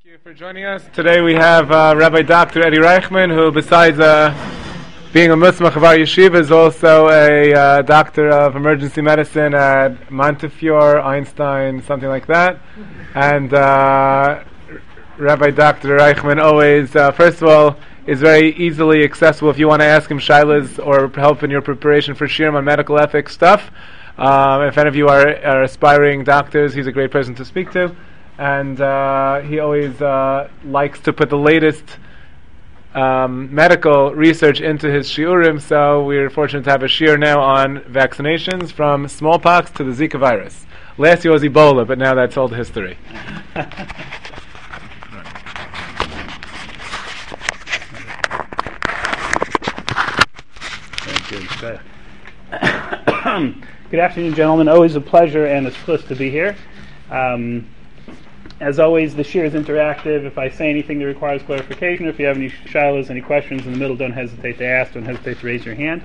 Thank you for joining us. Today we have Rabbi Dr. Eddie Reichman, who besides being a Muslim Chavar Yeshiva is also a doctor of emergency medicine at Montefiore, Einstein, something like that. And Rabbi Dr. Reichman always, first of all, is very easily accessible if you want to ask him shilas or help in your preparation for shiurim on medical ethics stuff. If any of you are aspiring doctors, he's a great person to speak to. And he always likes to put the latest medical research into his shiurim, so we're fortunate to have a shiur now on vaccinations from smallpox to the Zika virus. Last year was Ebola, but now that's old history. Good afternoon, gentlemen. Always a pleasure and a zchus to be here. As always, the shiur is interactive. If I say anything that requires clarification, or if you have any shilas, any questions in the middle, don't hesitate to ask, don't hesitate to raise your hand.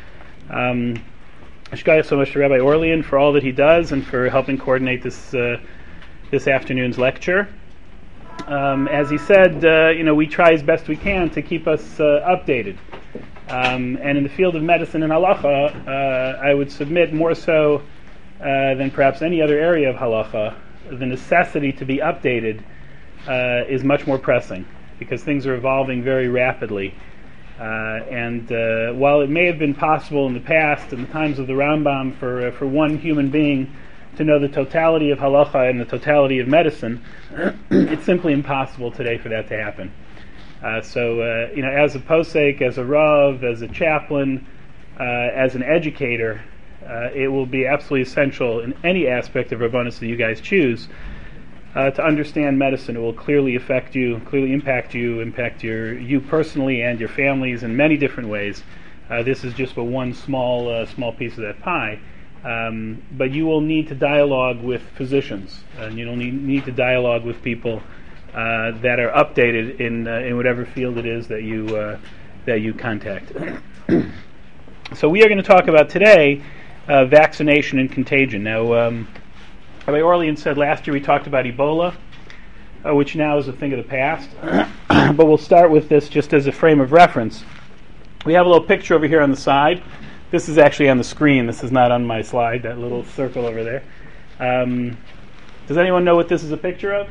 Shkaya so much to Rabbi Orlean for all that he does and for helping coordinate this afternoon's lecture. As he said, we try as best we can to keep us updated. And in the field of medicine and halacha, I would submit more so than perhaps any other area of halacha, the necessity to be updated is much more pressing because things are evolving very rapidly. And while it may have been possible in the past, in the times of the Rambam, for one human being to know the totality of halacha and the totality of medicine, it's simply impossible today for that to happen. So, as a posek, as a rav, as a chaplain, as an educator, it will be absolutely essential in any aspect of Rabbanus that you guys choose to understand medicine. It will clearly affect you, clearly impact you personally and your families in many different ways. This is just one small piece of that pie. But you will need to dialogue with physicians, and you'll need to dialogue with people that are updated in whatever field it is that you contact. So we are going to talk about today vaccination and contagion. Now, Rabbi Orlean said last year we talked about Ebola, which now is a thing of the past. But we'll start with this just as a frame of reference. We have a little picture over here on the side. This is actually on the screen. This is not on my slide, that little circle over there. Does anyone know what this is a picture of?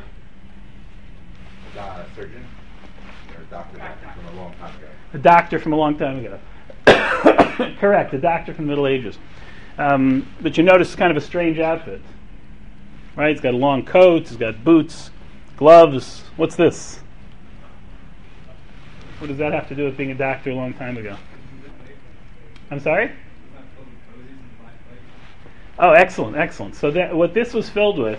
A surgeon or a doctor from a long time ago. A doctor from a long time ago. Correct, a doctor from the Middle Ages. But you notice it's kind of a strange outfit. Right? He's got a long coat, he's got boots, gloves. What's this? What does that have to do with being a doctor a long time ago? I'm sorry? Oh, excellent. So what this was filled with,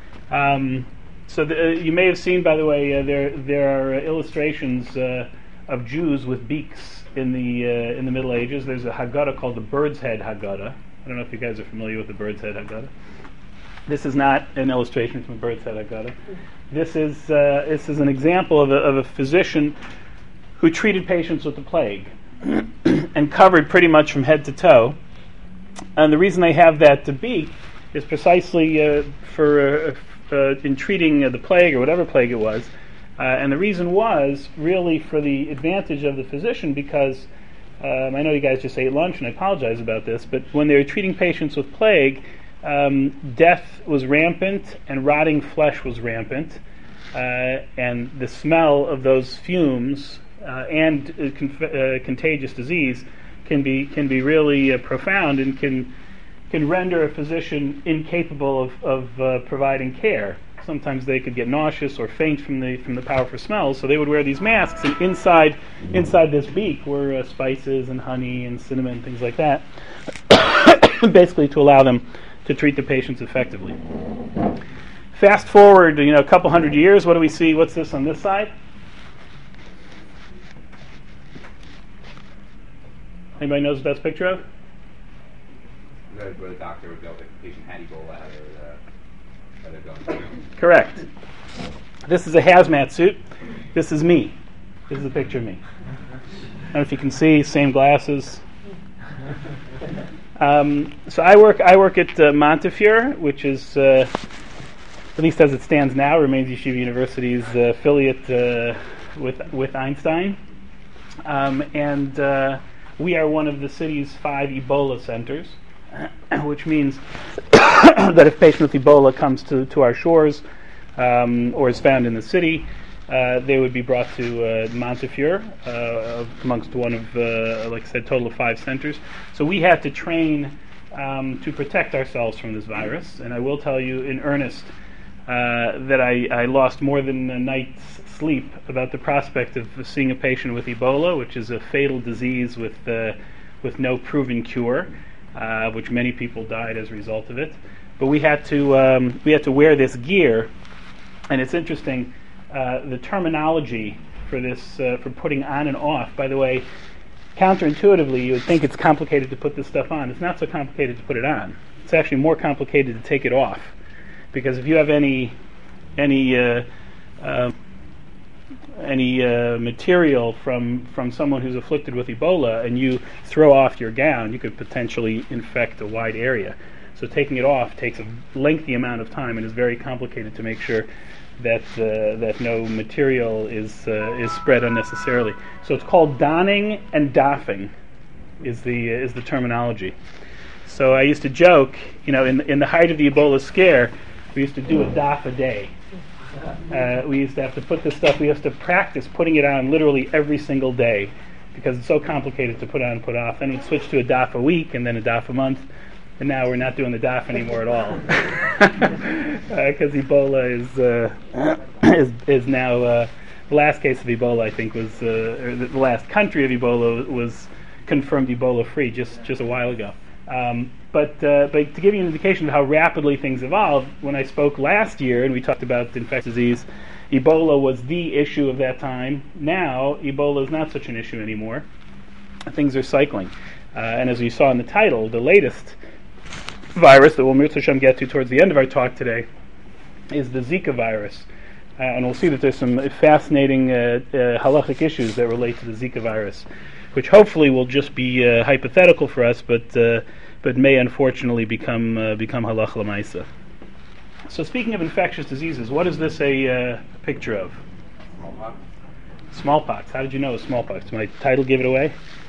you may have seen, by the way, there are illustrations of Jews with beaks in the Middle Ages. There's a Haggadah called the Bird's Head Haggadah. I don't know if you guys are familiar with the Bird's Head Haggadah. This is not an illustration from a Bird's Head Haggadah. This is an example of a physician who treated patients with the plague and covered pretty much from head to toe. And the reason they have that beak is precisely for in treating the plague or whatever plague it was. And the reason was really for the advantage of the physician because I know you guys just ate lunch and I apologize about this, but when they were treating patients with plague, death was rampant and rotting flesh was rampant, and the smell of those fumes and contagious disease can be really profound and can render a physician incapable of providing care. Sometimes they could get nauseous or faint from the powerful smells, so they would wear these masks, and inside this beak were spices and honey and cinnamon, things like that, basically to allow them to treat the patients effectively. Fast forward, a couple hundred years, what do we see? What's this on this side? Anybody knows what that's a picture of? Where the doctor would go if the patient had Ebola, how they're going. Correct. This is a hazmat suit. This is me. This is a picture of me. I don't know if you can see, same glasses. So I work at Montefiore, which is at least as it stands now, remains Yeshiva University's affiliate with Einstein. And we are one of the city's 5 Ebola centers, which means that if a patient with Ebola comes to our shores or is found in the city, they would be brought to Montefiore, amongst one of, like I said, total of 5 centers. So we had to train to protect ourselves from this virus, and I will tell you in earnest that I lost more than a night's sleep about the prospect of seeing a patient with Ebola, which is a fatal disease with no proven cure, which many people died as a result of it. But we had to wear this gear, and it's interesting. The terminology for this, for putting on and off, by the way, counterintuitively, you would think it's complicated to put this stuff on. It's not so complicated to put it on. It's actually more complicated to take it off. Because if you have any material from someone who's afflicted with Ebola and you throw off your gown, you could potentially infect a wide area. So taking it off takes a lengthy amount of time and is very complicated to make sure that no material is spread unnecessarily. So it's called donning and doffing is the terminology. So I used to joke, in the height of the Ebola scare, we used to do a doff a day. We used to have to put this stuff. We used to practice putting it on literally every single day because it's so complicated to put on and put off. Then we'd switch to a doff a week and then a doff a month. And now we're not doing the doff anymore at all, because Ebola is now the last case of Ebola. I think was or the last country of Ebola was confirmed Ebola free just a while ago. But to give you an indication of how rapidly things evolved, when I spoke last year and we talked about infectious disease, Ebola was the issue of that time. Now Ebola is not such an issue anymore. Things are cycling, and as you saw in the title, the latest virus that we'll Mirza Hashem get to towards the end of our talk today is the Zika virus. And we'll see that there's some fascinating halachic issues that relate to the Zika virus, which hopefully will just be hypothetical for us, but may unfortunately become halach l'maisa. So speaking of infectious diseases, what is this a picture of? Smallpox. Smallpox. How did you know it was smallpox? Did my title give it away?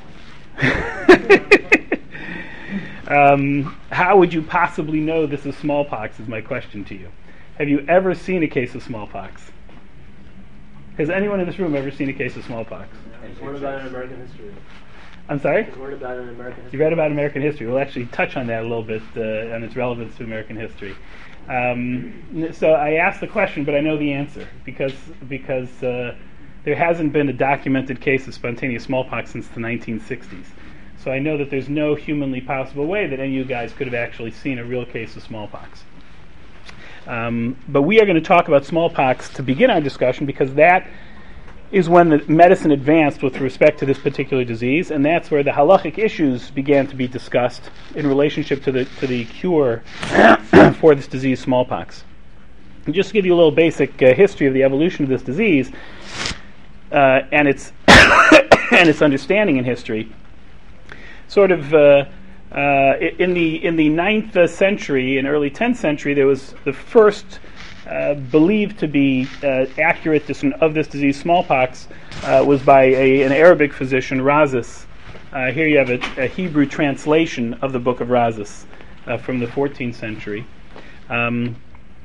How would you possibly know this is smallpox is my question to you. Have you ever seen a case of smallpox? Has anyone in this room ever seen a case of smallpox? What about in American history? I'm sorry? What about in American history? You read about American history. We'll actually touch on that a little bit and its relevance to American history. So I asked the question, but I know the answer because there hasn't been a documented case of spontaneous smallpox since the 1960s. So I know that there's no humanly possible way that any of you guys could have actually seen a real case of smallpox. But we are going to talk about smallpox to begin our discussion because that is when the medicine advanced with respect to this particular disease, and that's where the halachic issues began to be discussed in relationship to the cure for this disease, smallpox. And just to give you a little basic history of the evolution of this disease and its and its understanding in history. Sort of in the 9th century and early 10th century, there was the first believed to be accurate of this disease, smallpox, was by an Arabic physician, Rhazes. Here you have a Hebrew translation of the book of Rhazes from the 14th century. And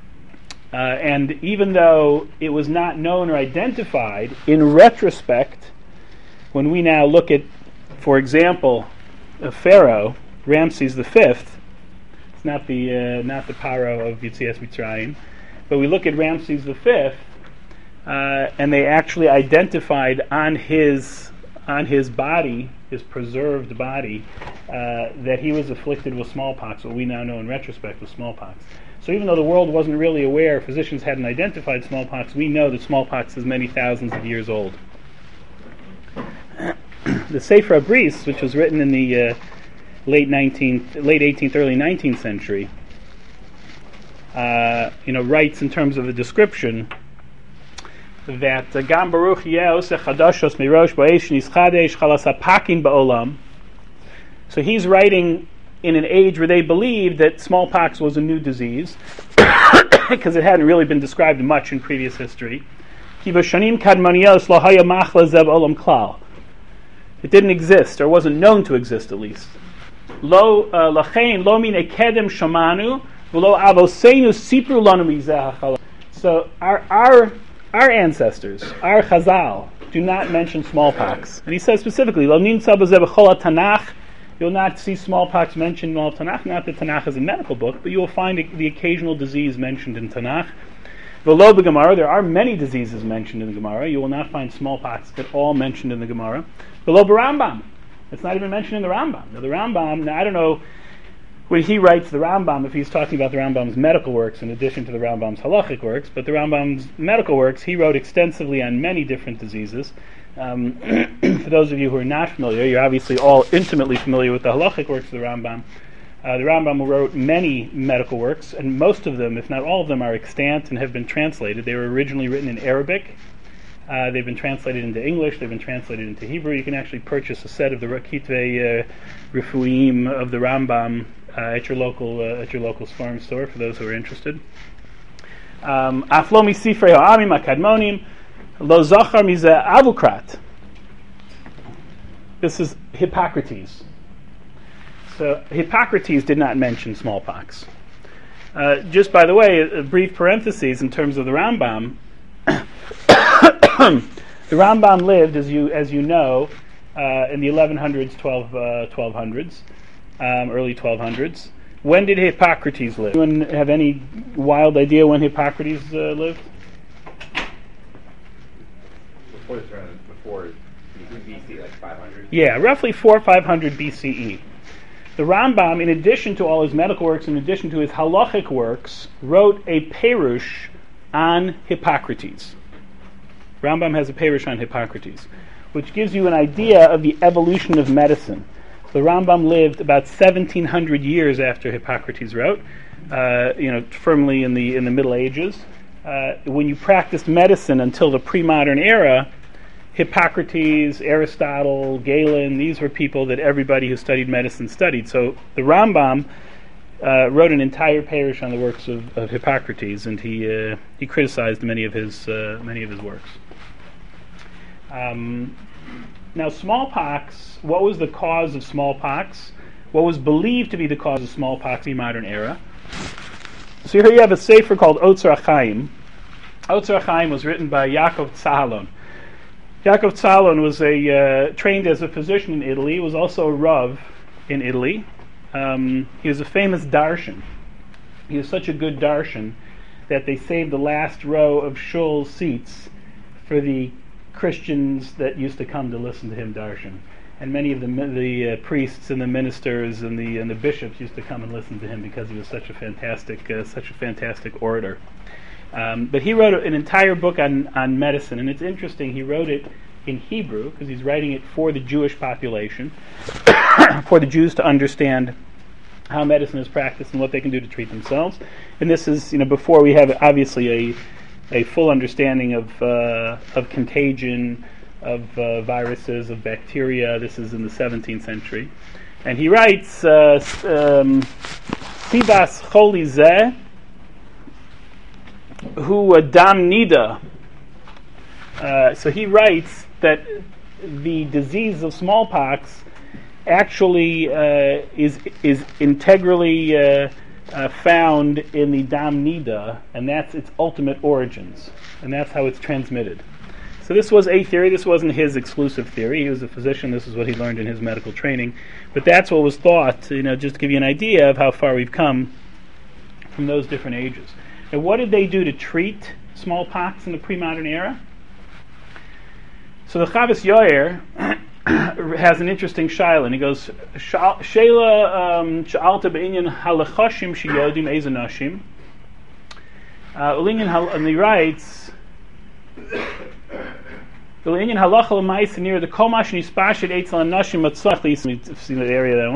even though it was not known or identified, in retrospect, when we now look at, for example, Pharaoh, Ramses V, it's not the Paro of Yetzias Mitzrayim, but we look at Ramses V, and they actually identified on his body, his preserved body, that he was afflicted with smallpox, what we now know in retrospect was smallpox. So even though the world wasn't really aware, physicians hadn't identified smallpox, we know that smallpox is many thousands of years old. The Sefer Abris, which was written in the late 18th, early 19th century, writes in terms of the description that Gam Baruch Yeh Oseh Chadashos Mirosh Ba'esh Nischadesh Chalas HaPakim Ba'olam. So he's writing in an age where they believed that smallpox was a new disease, because it hadn't really been described much in previous history. Ki b'shanim kadmoniyos lo haya machla zev olam klal. It didn't exist, or wasn't known to exist at least. Lo lachein lo min ekedem shamanu v'lo avoseinu sipru lanu mizeh hachala. So our ancestors, our Chazal, do not mention smallpox. And he says specifically, Lo nimtza b'zeh b'chol Tanakh. You'll not see smallpox mentioned in all of Tanakh. Not that Tanakh is a medical book, but you will find the occasional disease mentioned in Tanakh. V'lo b'Gemara, there are many diseases mentioned in the Gemara. You will not find smallpox at all mentioned in the Gemara. V'lo b'Rambam, it's not even mentioned in the Rambam. Now the Rambam, I don't know when he writes the Rambam if he's talking about the Rambam's medical works in addition to the Rambam's halachic works, but the Rambam's medical works, he wrote extensively on many different diseases. For those of you who are not familiar, you're obviously all intimately familiar with the halachic works of the Rambam. The Rambam wrote many medical works, and most of them, if not all of them, are extant and have been translated. They were originally written in Arabic. They've been translated into English. They've been translated into Hebrew. You can actually purchase a set of the Kitvei Refuim of the Rambam at your local Sfarim store for those who are interested. Aflomi Sifrei Ha'amim Akadmonim Lo Zachar Mizeh Avukrat. This is Hippocrates. So Hippocrates did not mention smallpox. Just by the way, a brief parenthesis in terms of the Rambam. The Rambam lived, as you know, in the 1100s, 1200s, early 1200s. When did Hippocrates live? Anyone have any wild idea when Hippocrates lived? Before BC, like 500? Yeah, roughly 400 or 500 BCE. The Rambam, in addition to all his medical works, in addition to his halachic works, wrote a perush on Hippocrates. Rambam has a perush on Hippocrates, which gives you an idea of the evolution of medicine. The Rambam lived about 1,700 years after Hippocrates wrote, firmly in the Middle Ages. When you practiced medicine until the pre-modern era, Hippocrates, Aristotle, Galen, these were people that everybody who studied medicine studied. So the Rambam wrote an entire perush on the works of Hippocrates, and he criticized many of his works. Now, smallpox. What was the cause of smallpox? What was believed to be the cause of smallpox in the modern era? So here you have a sefer called Otzer HaChaim. Otzer HaChaim was written by Yaakov Tzahalon. Yaakov Tzahalon was trained as a physician in Italy. He was also a Rav in Italy. He was a famous darshan. He was such a good darshan that they saved the last row of shul seats for the Christians that used to come to listen to him darshan. And many of the priests and the ministers and the bishops used to come and listen to him because he was such a fantastic orator. But he wrote an entire book on medicine, and it's interesting. He wrote it in Hebrew because he's writing it for the Jewish population, for the Jews to understand how medicine is practiced and what they can do to treat themselves. And this is, before we have obviously a full understanding of contagion, of viruses, of bacteria. This is in the 17th century. And he writes, Sivas Choli Zeh, Hu Adam Nida. So he writes that the disease of smallpox actually is integrally found in the Dam Nida, and that's its ultimate origins, and that's how it's transmitted. So this was a theory. This wasn't his exclusive theory. He was a physician. This is what he learned in his medical training. But that's what was thought, just to give you an idea of how far we've come from those different ages. And what did they do to treat smallpox in the pre-modern era? So the Chavos Yair has an interesting shaila, and he goes, Shaila sha'alta be'inyan halachashim sheyodim ezanashim. And he writes, L'inyan halacha l'ma'is near the komash nispashid eitzel anashim matzach. Let me see the area that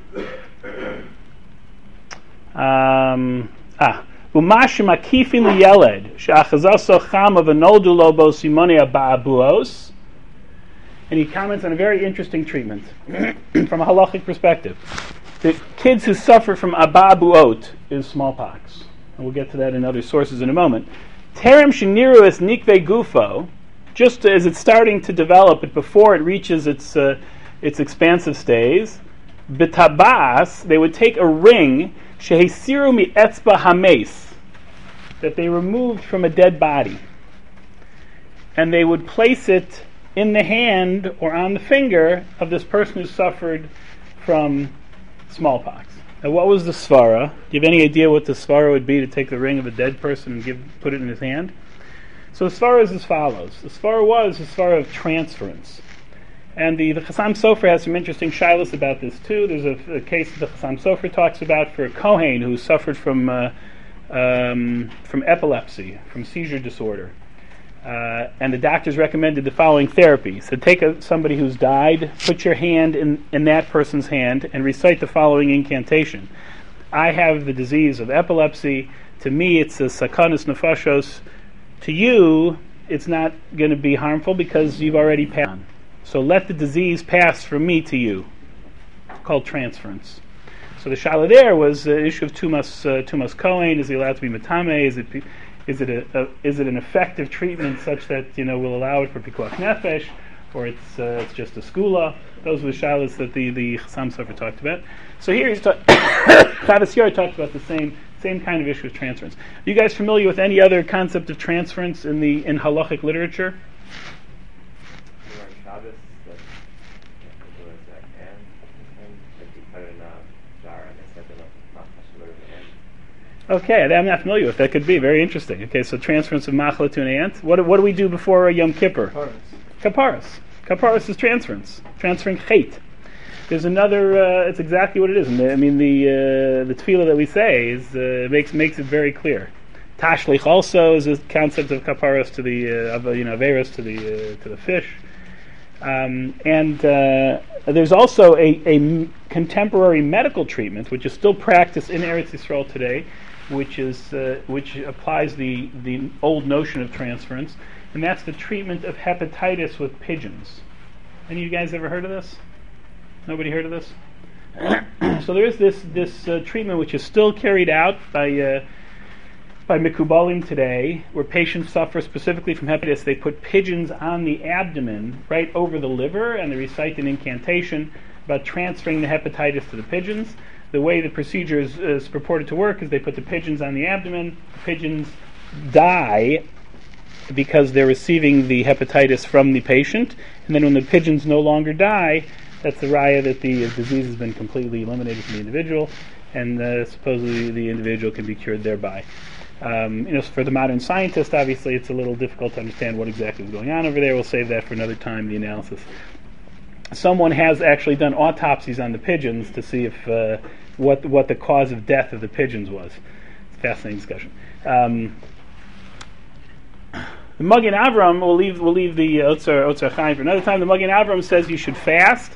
I want. Umashim akifin liyeled she'achazaso chama v'noldu lo bo simone aba'abuos. And he comments on a very interesting treatment from a halachic perspective. The kids who suffer from aba'abuot is smallpox. And we'll get to that in other sources in a moment. Terem sheniru es nikve gufo, just as it's starting to develop, but before it reaches its expansive stage, bitabas, they would take a ring, shehesiru mi etzba hames, that they removed from a dead body, and they would place it in the hand or on the finger of this person who suffered from smallpox. Now, what was the svara? Do you have any idea what the svara would be to take the ring of a dead person and put it in his hand? So the svara is as follows. The svara was the svara of transference. And the Chassam Sofer has some interesting shilas about this too. There's a case that the Chassam Sofer talks about for a Kohen who suffered from epilepsy, from seizure disorder. And the doctors recommended the following therapy. So take somebody who's died, put your hand in that person's hand, and recite the following incantation. I have the disease of epilepsy. To me, it's a sakanas nefashos. To you, it's not going to be harmful because you've already passed on. So let the disease pass from me to you, called transference. So the shala there was the issue of tumas kohen. Is he allowed to be matame? Is it an effective treatment such that will allow it for pikuach nefesh, or it's just a skula? Those were the shalas that the Chassam Sofer talked about. So here he's Chavis Yair talked about the same kind of issue of transference. Are you guys familiar with any other concept of transference in halachic literature? Okay, I'm not familiar with that. Could be very interesting. Okay, so transference of machla to an ant. What do we do before Yom Kippur? Kaparas. Kaparas is transference. Transferring chait. There's another. It's exactly what it is. I mean, the tefillah that we say makes it very clear. Tashlich also is a concept of kaparas to the averos to the fish. And there's also a contemporary medical treatment which is still practiced in Eretz Yisrael today, which applies the old notion of transference, and that's the treatment of hepatitis with pigeons. Any of you guys ever heard of this? Nobody heard of this? So there is this treatment which is still carried out by Mikubalim today, where patients suffer specifically from hepatitis. They put pigeons on the abdomen, right over the liver, and they recite an incantation about transferring the hepatitis to the pigeons. The way the procedure is purported to work is they put the pigeons on the abdomen. The pigeons die because they're receiving the hepatitis from the patient, and then when the pigeons no longer die, that's the raya that the disease has been completely eliminated from the individual, and supposedly the individual can be cured thereby. For the modern scientist, obviously, it's a little difficult to understand what exactly is going on over there. We'll save that for another time, the analysis. Someone has actually done autopsies on the pigeons to see if what the cause of death of the pigeons was. It's a fascinating discussion. The Magen Avram, we'll leave the Otzar Chaim for another time. The Magen Avram says you should fast.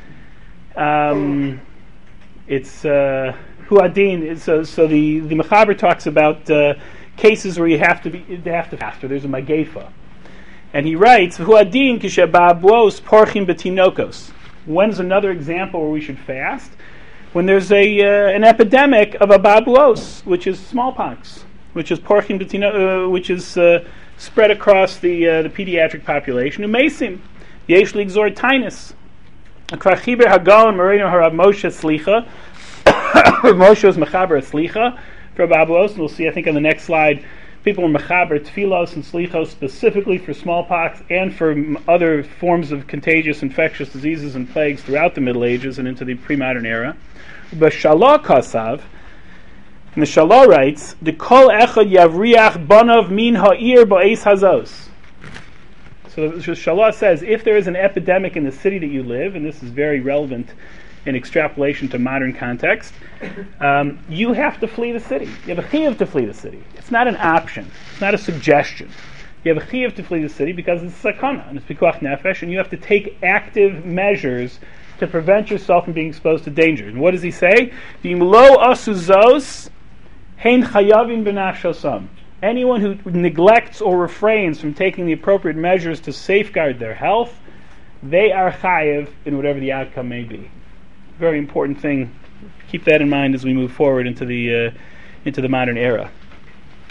It's Huadin. So the Mechaber talks about cases where you have to fast, or there's a Magefa. And he writes, Huadin kishababos porchim betinokos. When's another example where we should fast? When there's an epidemic of ababuos, which is smallpox, which is porchim betinokos, which is spread across the pediatric population. Umesim, yesh ligzor tainus. Akrachiber hagon marino harav Moshe slicha. Moshe was mechaber slicha for ababuos, and we'll see, I think, on the next slide. People were mechaber tfilos and slichos specifically for smallpox and for other forms of contagious infectious diseases and plagues throughout the Middle Ages and into the pre-modern era. B'shalah kasav, and the Shalah writes, "The kol echad yavriach banav min ha'ir ba'es hazos." So Shalah says, if there is an epidemic in the city that you live, and this is very relevant in extrapolation to modern context, you have to flee the city. You have a chiyuv to flee the city. It's not an option. It's not a suggestion. You have a chiyuv to flee the city because it's sakana, and it's pikuach nefesh, and you have to take active measures to prevent yourself from being exposed to danger. And what does he say? V'imlo asuzos hein chayavin b'nafshosam. Anyone who neglects or refrains from taking the appropriate measures to safeguard their health, they are chayiv in whatever the outcome may be. Very important thing. Keep that in mind as we move forward into the modern era.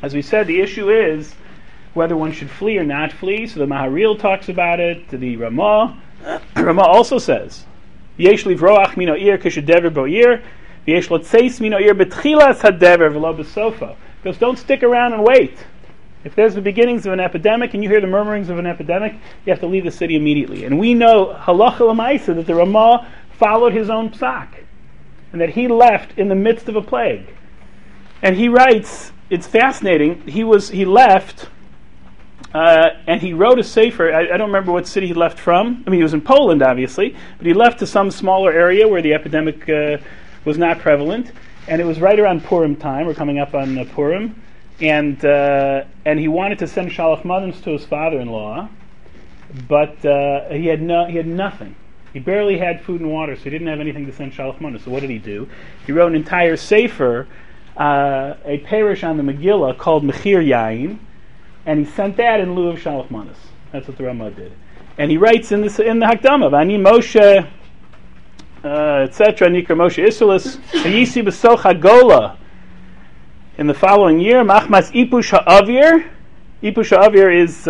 As we said, the issue is whether one should flee or not flee. So the Maharil talks about it. The Ramah also says, "Yesh livroach mino ir kishedever bo ir, v'yesh lotzeis mino ir betchilas hadever v'lo besofa." Because don't stick around and wait. If there's the beginnings of an epidemic and you hear the murmurings of an epidemic, you have to leave the city immediately. And we know halacha l'maisa that the Ramah followed his own psak, and that he left in the midst of a plague. And he writes, it's fascinating. He left. And he wrote a sefer. I don't remember what city he left from. I mean, he was in Poland, obviously, but he left to some smaller area where the epidemic was not prevalent. And it was right around Purim time. We're coming up on Purim, and he wanted to send shalach manos to his father-in-law, but he had nothing. He barely had food and water, so he didn't have anything to send shalach manos. So what did he do? He wrote an entire sefer, a parish on the Megillah called Mechir Yain. And he sent that in lieu of shalach manos. That's what the Ramah did. And he writes in the Hakdama, "Vani Moshe, etc. Nikra Moshe Isulis Yisi B'soch Hagola." In the following year, Machmas Ipush Ha'avir. Ipush Ha'avir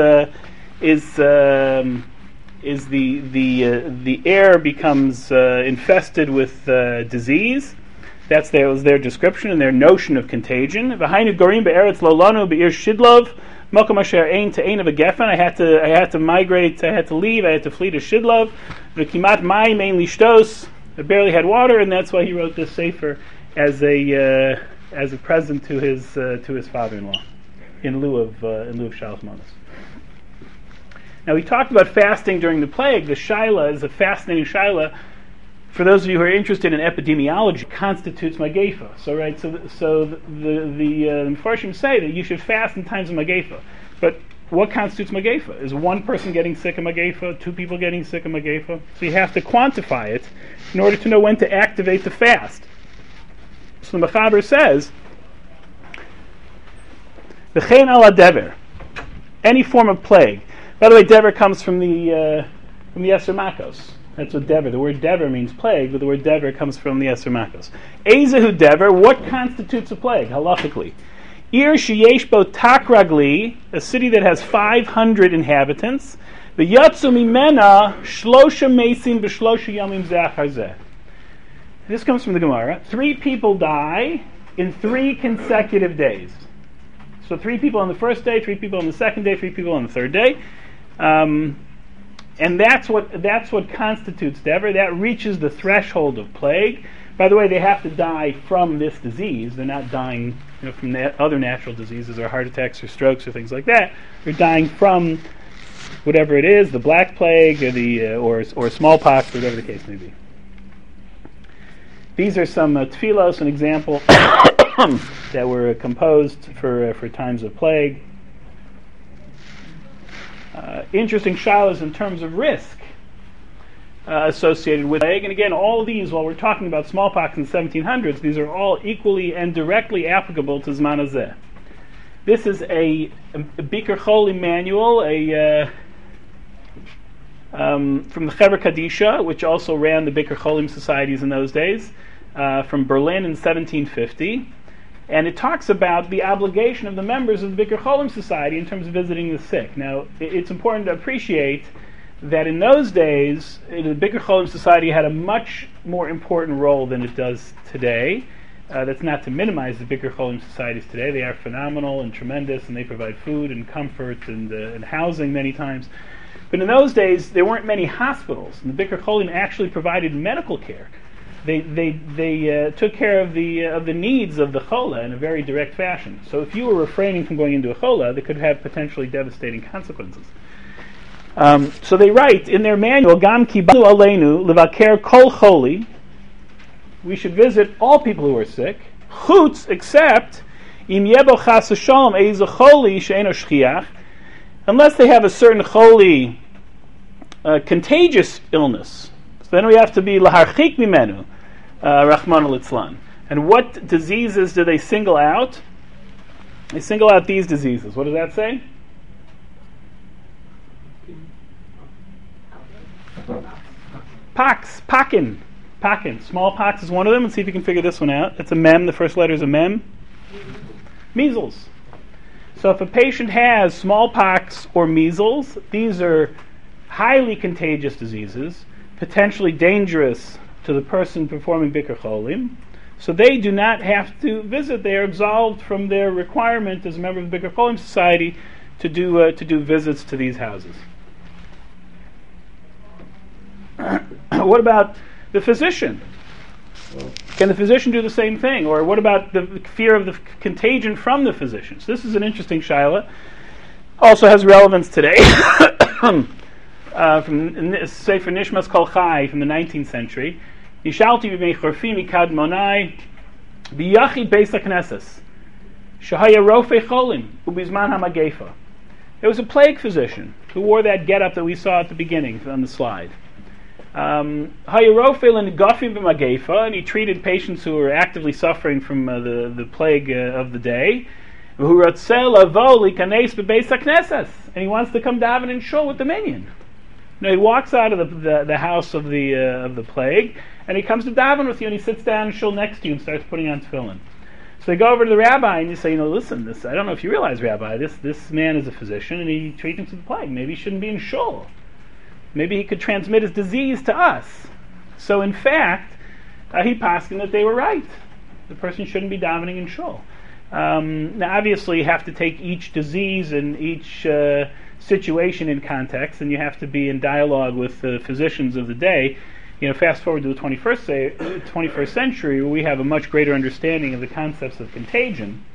is the air becomes infested with disease. That was their description and their notion of contagion. V'hainu Gorim Be'eretz Lolanu Be'ir Shidlov. Mokum asher ein to ein of a geffen. I had to migrate. I had to leave. I had to flee to Shidlov. V'kimat mayim ein lishtos. I barely had water, and that's why he wrote this sefer as a present to his father-in-law, in lieu of shalach manos. Now we talked about fasting during the plague. The shaila is a fascinating shaila. For those of you who are interested in epidemiology, constitutes Mageifa. So the Mefarshim say that you should fast in times of Mageifa. But what constitutes Mageifa? Is one person getting sick of Mageifa? Two people getting sick of Mageifa? So you have to quantify it in order to know when to activate the fast. So the Mechaber says, V'chein ala dever, any form of plague. By the way, dever comes from the Yetzer Makos. That's what dever. The word dever means plague, but the word dever comes from the Yetzer Makos. Ezehu dever, what constitutes a plague, halachically? Ir sheyesh bo takragli, a city that has 500 inhabitants. V'yatzu mimena shlosha mesim b'shlosha yamim zeh. This comes from the Gemara. 3 people die in 3 consecutive days. So 3 people on the first day, 3 people on the second day, 3 people on the third day. And that's what constitutes dever. That reaches the threshold of plague. By the way, they have to die from this disease. They're not dying, from other natural diseases or heart attacks or strokes or things like that. They're dying from whatever it is, the black plague or the or smallpox, whatever the case may be. These are some tefillos, an example that were composed for times of plague. Interesting shilas in terms of risk associated with plague. And again, all of these, while we're talking about smallpox in the 1700s, these are all equally and directly applicable to Zman Hazeh. This is a Bikur Cholim manual, from the Chevra Kadisha, which also ran the Bikur Cholim societies in those days, from Berlin in 1750. And it talks about the obligation of the members of the Bikur Cholim Society in terms of visiting the sick. Now, it's important to appreciate that in those days, the Bikur Cholim Society had a much more important role than it does today. That's not to minimize the Bikur Cholim Societies today. They are phenomenal and tremendous, and they provide food and comfort and housing many times. But in those days, there weren't many hospitals, and the Bikur Cholim actually provided medical care. They took care of the needs of the chola in a very direct fashion. So if you were refraining from going into a chola, they could have potentially devastating consequences. So they write in their manual, Gam kibalu aleinu levaker kol choli. We should visit all people who are sick, chutz, except im yebo chas v'shalom eizu choli she'eno shchiach, unless they have a certain choli, contagious illness. So then we have to be laharchik mimenu, Rahman al-Itzlan. And what diseases do they single out? They single out these diseases. What does that say? Pakin. Smallpox is one of them. Let's see if you can figure this one out. It's a mem. The first letter is a mem. Measles. So if a patient has smallpox or measles, these are highly contagious diseases, potentially dangerous to the person performing Bikur Cholim. So they do not have to visit. They are absolved from their requirement as a member of the Bikur Cholim Society to do visits to these houses. What about the physician? Can the physician do the same thing? Or what about the fear of the contagion from the physician? So this is an interesting shaila. Also has relevance today. From Sefer Nishmas Kol Chai from the 19th century. Yishalti b'mei chorfi mikad monai b'yachid beis hakneses shahaya rofei cholim ubizman hamagefa. There was a plague physician who wore that getup that we saw at the beginning on the slide. And he treated patients who were actively suffering from the plague of the day. And he wants to come daven in shul with the minyan. Now he walks out of the house of the plague, and he comes to daven with you, and he sits down in shul next to you and starts putting on tefillin. So they go over to the rabbi and you say, listen, this, I don't know if you realize, Rabbi, this man is a physician and he treats him to the plague. Maybe he shouldn't be in shul. Maybe he could transmit his disease to us. So in fact, he poskined that they were right. The person shouldn't be davening in shul. Now obviously you have to take each disease and each situation in context, and you have to be in dialogue with the physicians of the day. Fast forward to the 21st century, where we have a much greater understanding of the concepts of contagion.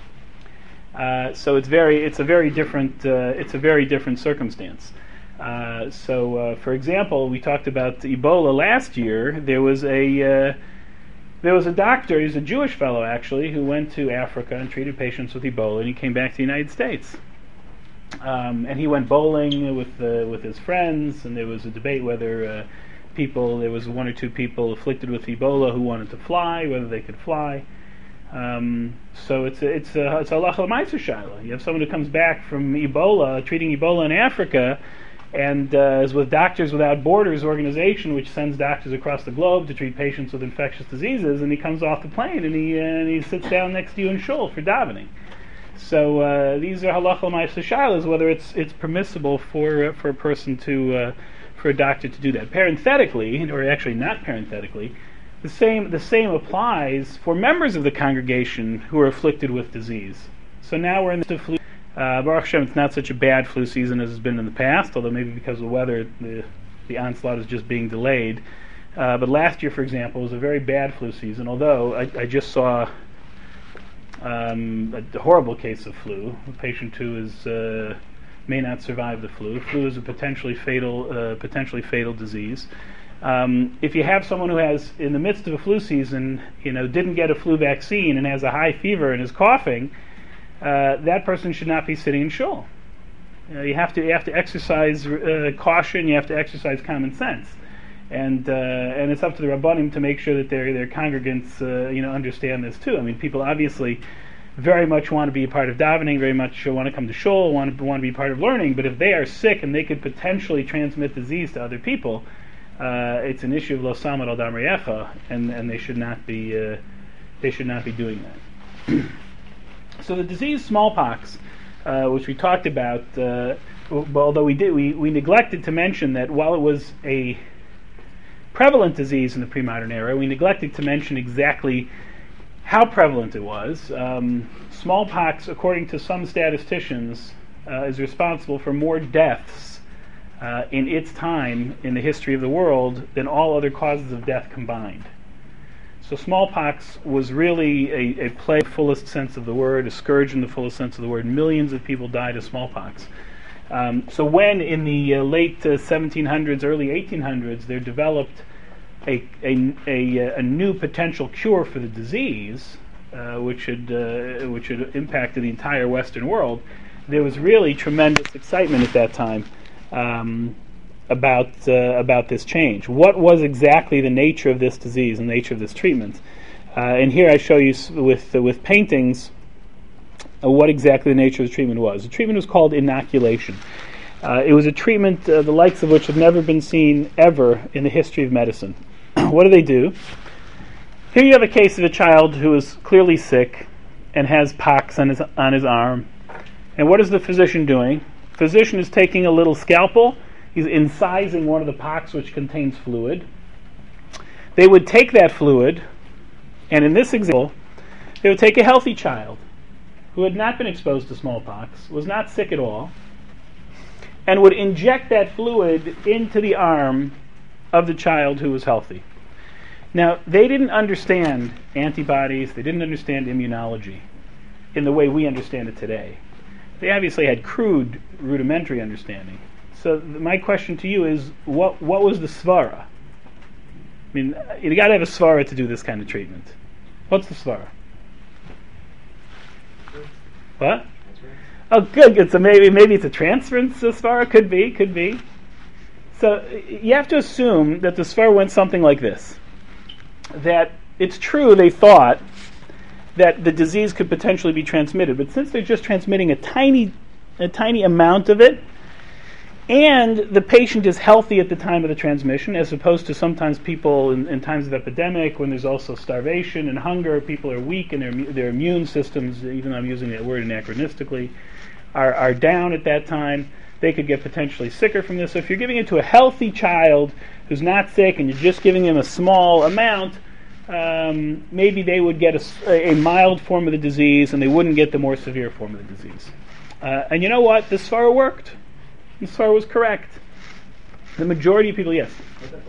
So it's a very different circumstance. For example, we talked about Ebola last year. There was a doctor, he's a Jewish fellow actually, who went to Africa and treated patients with Ebola, and he came back to the United States. And he went bowling with his friends, and there was a debate whether there was one or two people afflicted with Ebola who wanted to fly, whether they could fly. So it's a halacha l'maaseh shaila. You have someone who comes back from Ebola, treating Ebola in Africa, and is with Doctors Without Borders organization, which sends doctors across the globe to treat patients with infectious diseases, and he comes off the plane and he sits down next to you in shul for davening. So these are halacha l'maaseh shailas, whether it's permissible for a person for a doctor to do that. Parenthetically, or actually not parenthetically, the same applies for members of the congregation who are afflicted with disease. So now we're in the flu. Baruch Hashem, it's not such a bad flu season as it's been in the past, although maybe because of the weather, the onslaught is just being delayed. But last year, for example, was a very bad flu season, although I just saw a horrible case of flu, a patient who may not survive the flu. Flu is a potentially fatal disease. If you have someone who has, in the midst of a flu season, didn't get a flu vaccine and has a high fever and is coughing, that person should not be sitting in shul. You have to exercise caution. You have to exercise common sense, and it's up to the rabbanim to make sure that their congregants understand this too. I mean, people obviously very much want to be a part of davening, very much want to come to shul, want to be part of learning. But if they are sick and they could potentially transmit disease to other people, it's an issue of lo samad al dam reyecha, and they should not be doing that. So the disease smallpox, which we talked about, although we neglected to mention that while it was a prevalent disease in the pre-modern era, we neglected to mention exactly how prevalent it was. Smallpox, according to some statisticians, is responsible for more deaths in its time in the history of the world than all other causes of death combined. So smallpox was really a plague in the fullest sense of the word, a scourge in the fullest sense of the word. Millions of people died of smallpox. So when in the late 1700s, early 1800s, there developed a new potential cure for the disease, which had impacted the entire Western world, there was really tremendous excitement at that time about this change. What was exactly the nature of this disease, the nature of this treatment? And here I show you with paintings what exactly the nature of the treatment was. The treatment was called inoculation. It was a treatment the likes of which have never been seen ever in the history of medicine. What do they do? Here you have a case of a child who is clearly sick and has pox on his arm, And what is the physician doing? Physician is taking a little scalpel. He's incising one of the pocks which contains fluid. They would take that fluid, and in this example, they would take a healthy child who had not been exposed to smallpox, was not sick at all, and would inject that fluid into the arm of the child who was healthy. Now, they didn't understand antibodies, they didn't understand immunology in the way we understand it today. They obviously had crude, rudimentary understanding. So my question to you is, what was the svara? I mean, you got to have a svara to do this kind of treatment. What's the svara? What? Oh, good. It's maybe it's a transference svara. Could be. So you have to assume that the svara went something like this: that it's true they thought that the disease could potentially be transmitted, but since they're just transmitting a tiny amount of it, and the patient is healthy at the time of the transmission, as opposed to sometimes people in times of epidemic, when there's also starvation and hunger, people are weak and their immune systems, even though I'm using that word anachronistically, are down at that time. They could get potentially sicker from this. So if you're giving it to a healthy child who's not sick and you're just giving them a small amount, maybe they would get a mild form of the disease and they wouldn't get the more severe form of the disease. And you know what? This svara worked. This svara was correct. The majority of people, yes.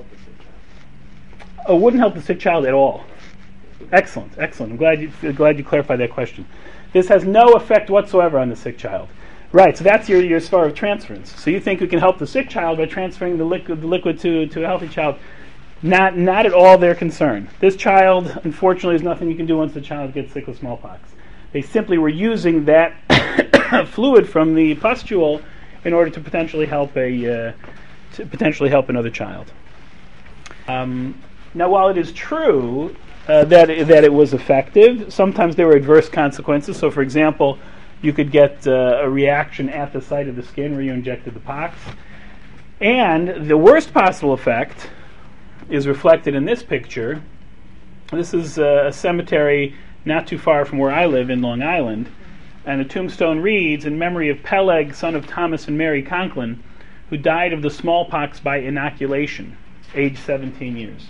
Oh, wouldn't help the sick child at all. Excellent. I'm glad you clarified that question. This has no effect whatsoever on the sick child. Right, so that's your svara of transference. So you think we can help the sick child by transferring the liquid to a healthy child. Not at all their concern. This child, unfortunately, there's nothing you can do once the child gets sick with smallpox. They simply were using that fluid from the pustule in order to potentially help another child. Now, while it is true that it was effective, sometimes there were adverse consequences. So, for example, you could get a reaction at the site of the skin where you injected the pox. And the worst possible effect is reflected in this picture. This is a cemetery not too far from where I live in Long Island. And the tombstone reads, in memory of Peleg, son of Thomas and Mary Conklin, who died of the smallpox by inoculation, age 17 years.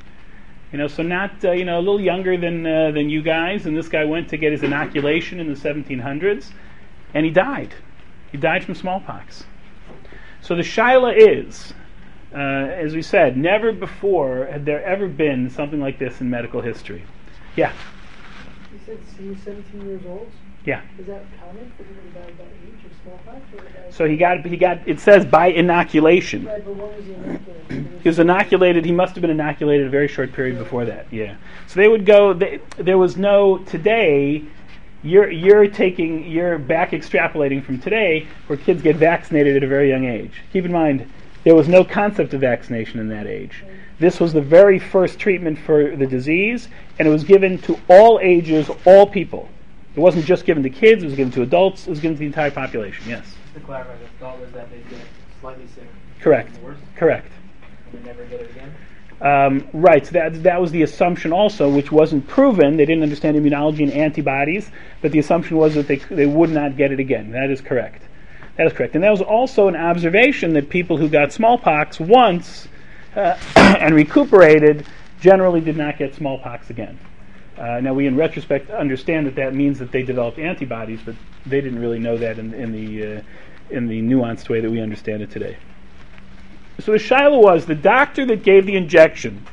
So not a little younger than you guys. And this guy went to get his inoculation in the 1700s, and he died. He died from smallpox. So the shaila is, as we said, never before had there ever been something like this in medical history. Yeah. You said he was 17 years old? Yeah. Is that common for people who died by age of smallpox? So he got. It says by inoculation. Right, but when was he inoculated? He was inoculated. He must have been inoculated a very short period before that. Yeah. So they would go. There was no today. You're back extrapolating from today, where kids get vaccinated at a very young age. Keep in mind, there was no concept of vaccination in that age. This was the very first treatment for the disease, and it was given to all ages, all people. It wasn't just given to kids, it was given to adults, it was given to the entire population, yes. Just to clarify, the thought was that they'd get slightly sick. Correct. Correct. And they never get it again? Right, so that was the assumption also, which wasn't proven. They didn't understand immunology and antibodies, but the assumption was that they would not get it again. That is correct. And that was also an observation that people who got smallpox once and recuperated generally did not get smallpox again. Now we, in retrospect, understand that means that they developed antibodies, but they didn't really know that in the nuanced way that we understand it today. So the shaila was the doctor that gave the injection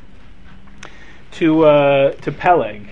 to Peleg.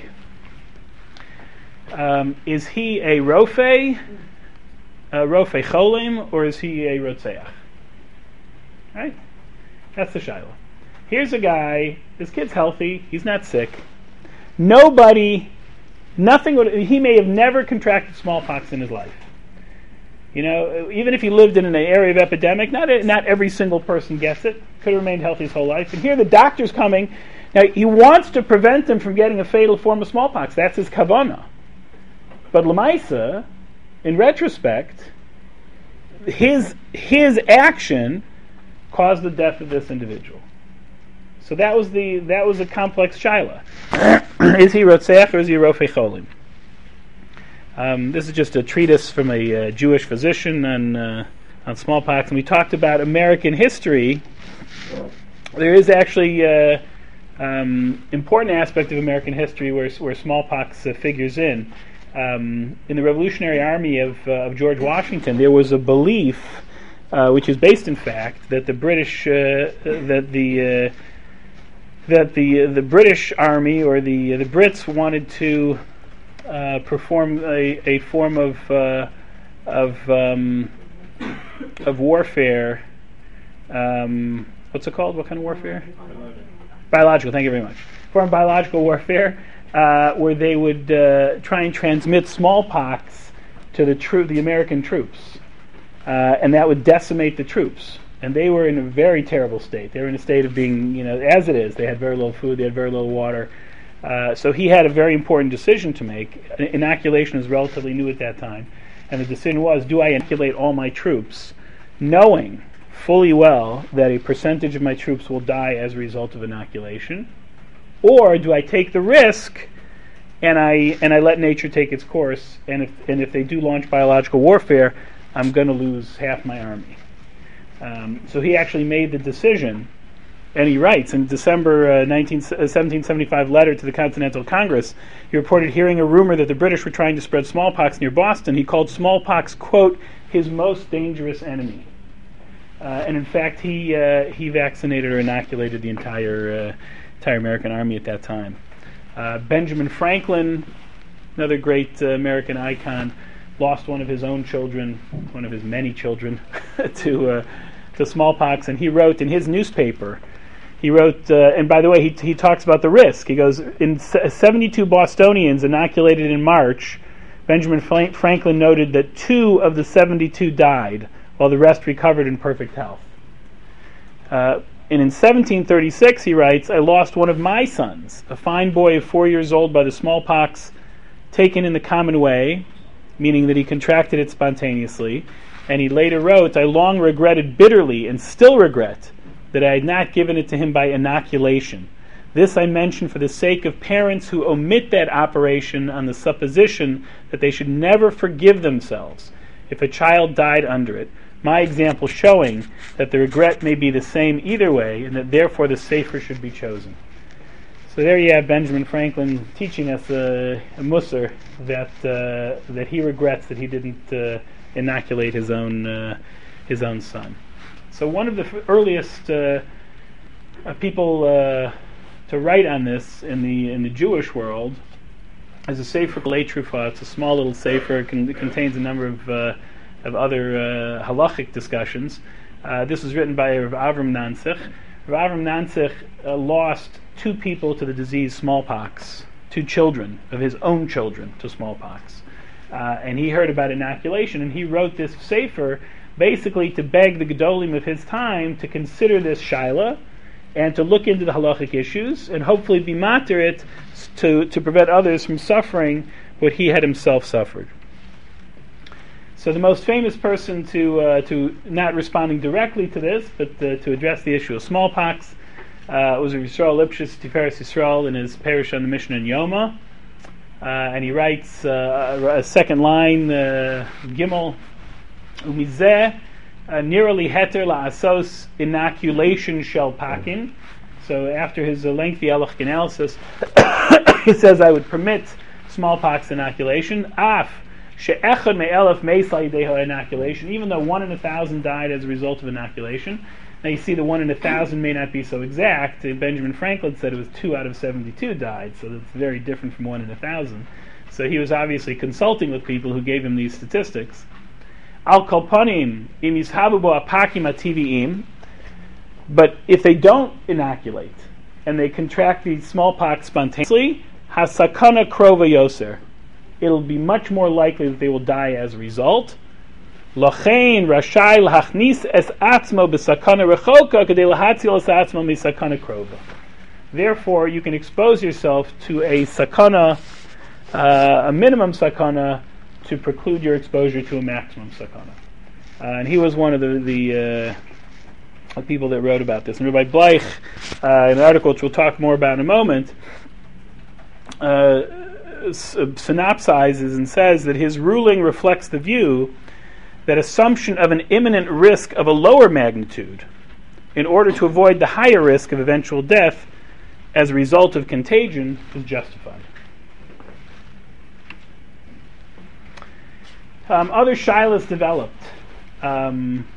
Is he a rofei cholim, or is he a rotzeach? Right? That's the shaila. Here's a guy. This kid's healthy. He's not sick. He may have never contracted smallpox in his life. Even if he lived in an area of epidemic, not every single person gets it. Could have remained healthy his whole life. And here the doctor's coming. Now, he wants to prevent him from getting a fatal form of smallpox. That's his kavanah. But Lamaisa, in retrospect, his action caused the death of this individual. So that was a complex shaila. Is he rotzeach or is he rofei cholim? This is just a treatise from a Jewish physician on smallpox, and we talked about American history. There is actually important aspect of American history where smallpox figures in. In the Revolutionary Army of George Washington, there was a belief, which is based in fact, that the British the British Army or the Brits wanted to perform a form of warfare. What's it called? What kind of warfare? Biological. Thank you very much. Form of biological warfare, where they would try and transmit smallpox to the American troops, and that would decimate the troops. And they were in a very terrible state. They were in a state of being, as it is. They had very little food. They had very little water. So he had a very important decision to make. Inoculation was relatively new at that time. And the decision was, do I inoculate all my troops, knowing fully well that a percentage of my troops will die as a result of inoculation? Or do I take the risk and I let nature take its course, and if they do launch biological warfare, I'm going to lose half my army? So he actually made the decision, and he writes in December 1775 letter to the Continental Congress, he reported hearing a rumor that the British were trying to spread smallpox near Boston. He called smallpox, quote, his most dangerous enemy. And in fact, he vaccinated or inoculated the entire American army at that time. Benjamin Franklin, another great American icon, lost one of his own children, one of his many children, to smallpox, and he wrote in his newspaper, and by the way, he talks about the risk. He goes, in 72 Bostonians inoculated in March, Benjamin Franklin noted that 2 of the 72 died, while the rest recovered in perfect health. And in 1736, he writes, I lost one of my sons, a fine boy of 4 years old, by the smallpox taken in the common way, meaning that he contracted it spontaneously. And he later wrote, I long regretted bitterly, and still regret, that I had not given it to him by inoculation. This I mention for the sake of parents who omit that operation on the supposition that they should never forgive themselves if a child died under it, my example showing that the regret may be the same either way, and that therefore the safer should be chosen. So there you have Benjamin Franklin teaching us a musar that he regrets that he didn't inoculate his own son. So one of the earliest people to write on this in the Jewish world is a Sefer K'lei Trufa. It's a small little sefer. It contains a number of other halachic discussions. This was written by Rav Avram Nansich. Rav Avram Nansich lost 2 people to the disease smallpox, 2 children of his own children to smallpox. And he heard about inoculation, and he wrote this sefer basically to beg the Gedolim of his time to consider this shaila and to look into the halachic issues and hopefully be matir it to prevent others from suffering what he had himself suffered. So the most famous person to not responding directly to this, but to address the issue of smallpox, was Yisrael Lipshitz, Tiferes Yisrael, in his Parish on the Mishnah in Yoma. And he writes a second line, Gimel, Umizeh, nearly heter la'asos inoculation shel pakin. So after his lengthy halachic analysis, he says, I would permit smallpox inoculation. Af she'echad me'elef meisai deho inoculation, even though 1 in 1,000 died as a result of inoculation. Now you see the 1 in 1,000 may not be so exact. Benjamin Franklin said it was 2 out of 72 died, so that's very different from 1 in 1,000. So he was obviously consulting with people who gave him these statistics. Al kolpanim im yishabu bo apakim ativiim. But if they don't inoculate and they contract the smallpox spontaneously, hasakana krova yoser, it'll be much more likely that they will die as a result. Lochein rashai lahachnis es atzmo b'sakana rechoka kadei lahatzil es atzmo misakana krova. Therefore, you can expose yourself to a sakana, a minimum sakana, to preclude your exposure to a maximum sakana. And he was one of the people that wrote about this. And Rabbi Bleich, in an article which we'll talk more about in a moment, synopsizes and says that his ruling reflects the view that assumption of an imminent risk of a lower magnitude in order to avoid the higher risk of eventual death as a result of contagion is justified. Other shilas developed. And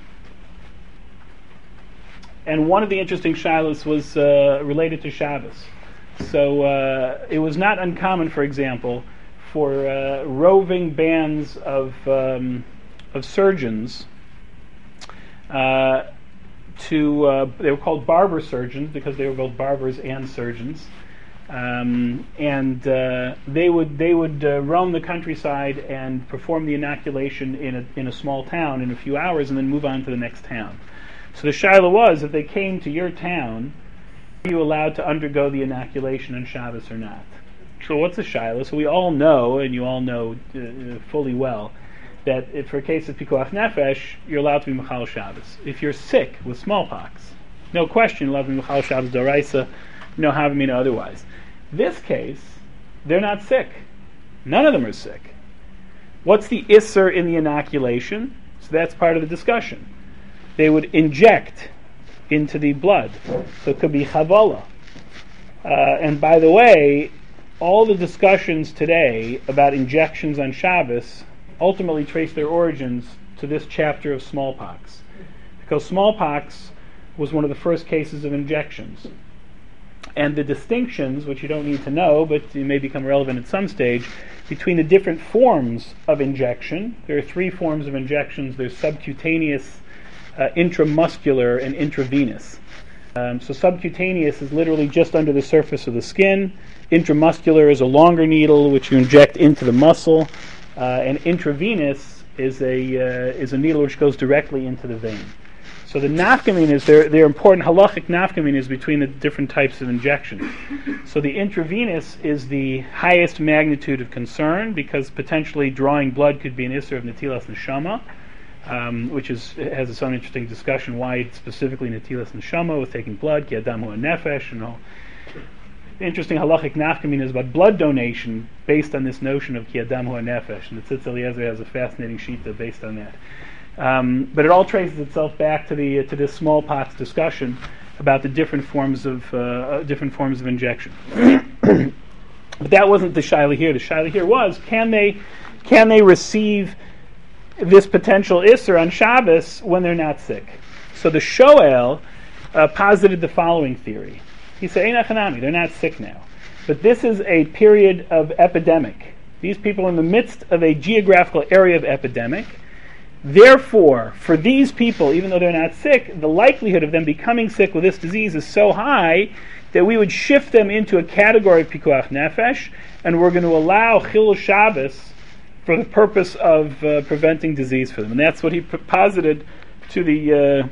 one of the interesting shilas was related to Shabbos. So it was not uncommon, for example, for roving bands of surgeons they were called barber surgeons because they were both barbers and surgeons, and they would roam the countryside and perform the inoculation in a small town in a few hours and then move on to the next town. So the shaila was, if they came to your town, are you allowed to undergo the inoculation on Shabbos or not? So what's a shaila? So we all know, and you all know fully well, that if for a case of pikuach nefesh, you're allowed to be mechal Shabbos. If you're sick with smallpox, no question, you're allowed to be mechal Shabbos d'oraisa, no havamina otherwise. This case, they're not sick. None of them are sick. What's the isser in the inoculation? So that's part of the discussion. They would inject into the blood. So it could be chavola. And by the way, all the discussions today about injections on Shabbos ultimately trace their origins to this chapter of smallpox. Because smallpox was one of the first cases of injections. And the distinctions, which you don't need to know, but they may become relevant at some stage, between the different forms of injection. There are three forms of injections. There's subcutaneous, intramuscular, and intravenous. So subcutaneous is literally just under the surface of the skin. Intramuscular is a longer needle which you inject into the muscle. And intravenous is a needle which goes directly into the vein. So the nafkamin they're important halachic nafkamin between the different types of injection. So the intravenous is the highest magnitude of concern because potentially drawing blood could be an isser of netilas neshama, which has its own interesting discussion why it's specifically netilas neshama with taking blood, ki adam hu nefesh, and all. The interesting halachic nafkamin is about blood donation based on this notion of ki adam hu nefesh, and the Tzitz Eliezer has a fascinating shita based on that. But it all traces itself back to this smallpox discussion about the different forms of injection. But that wasn't the shaila here. The shaila here was can they receive this potential isser on Shabbos when they're not sick? So the Shoel posited the following theory. He said, Ein achanami, they're not sick now. But this is a period of epidemic. These people are in the midst of a geographical area of epidemic. Therefore, for these people, even though they're not sick, the likelihood of them becoming sick with this disease is so high that we would shift them into a category of pikuach nefesh, and we're going to allow chilul Shabbos for the purpose of preventing disease for them. And that's what he posited to the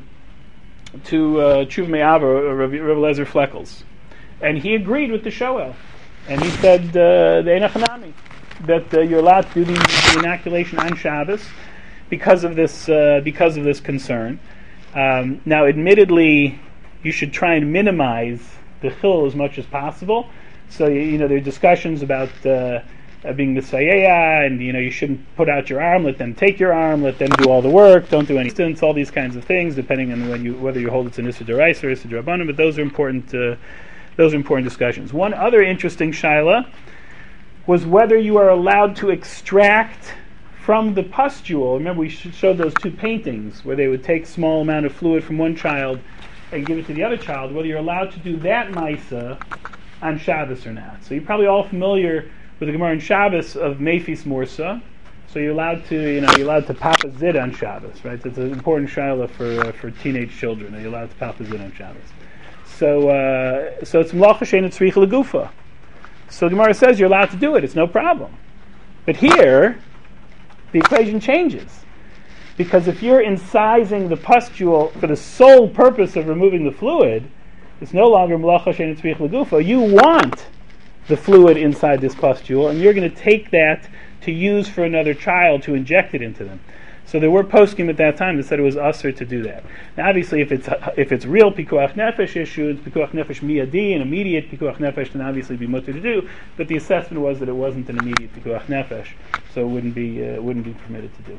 Tshuva Me'ava, Rav Eliezer Fleckels. And he agreed with the Shoel. And he said, the Einachanami, that you're allowed to do the inoculation on Shabbos because of this concern. Now, admittedly, you should try and minimize the chilul as much as possible. So, there are discussions about being Messiah, and you shouldn't put out your arm, let them take your arm, let them do all the work, don't do any stints, all these kinds of things, depending on whether you hold it's an Issa D'Oraisa or Issa D'Rabbanan, but those are important discussions. One other interesting shaila was whether you are allowed to extract from the pustule. Remember, we showed those two paintings where they would take a small amount of fluid from one child and give it to the other child, whether you're allowed to do that maisa on Shabbos or not. So you're probably all familiar with the Gemara in Shabbos of Mephis Mursa. So you're allowed to pop a zid on Shabbos, right? So it's an important shaila for teenage children. You're allowed to pop a zid on Shabbos. So it's melacha she'eina tzricha legufa. So the Gemara says you're allowed to do it. It's no problem. But here, the equation changes. Because if you're incising the pustule for the sole purpose of removing the fluid, it's no longer melacha she'eina tzricha legufa. You want the fluid inside this pustule, and you're going to take that to use for another child to inject it into them. So there were poskim at that time that said it was usher to do that. Now, obviously, if it's real pikuach nefesh issue, it's pikuach nefesh miyadi, an immediate pikuach nefesh, then obviously it'd be mutter to do. But the assessment was that it wasn't an immediate pikuach nefesh, so it wouldn't be permitted to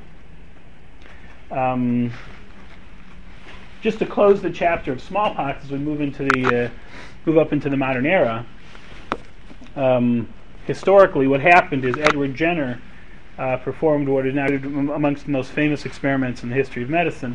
do. Just to close the chapter of smallpox as we move up into the modern era. Historically, what happened is Edward Jenner performed what is now amongst the most famous experiments in the history of medicine.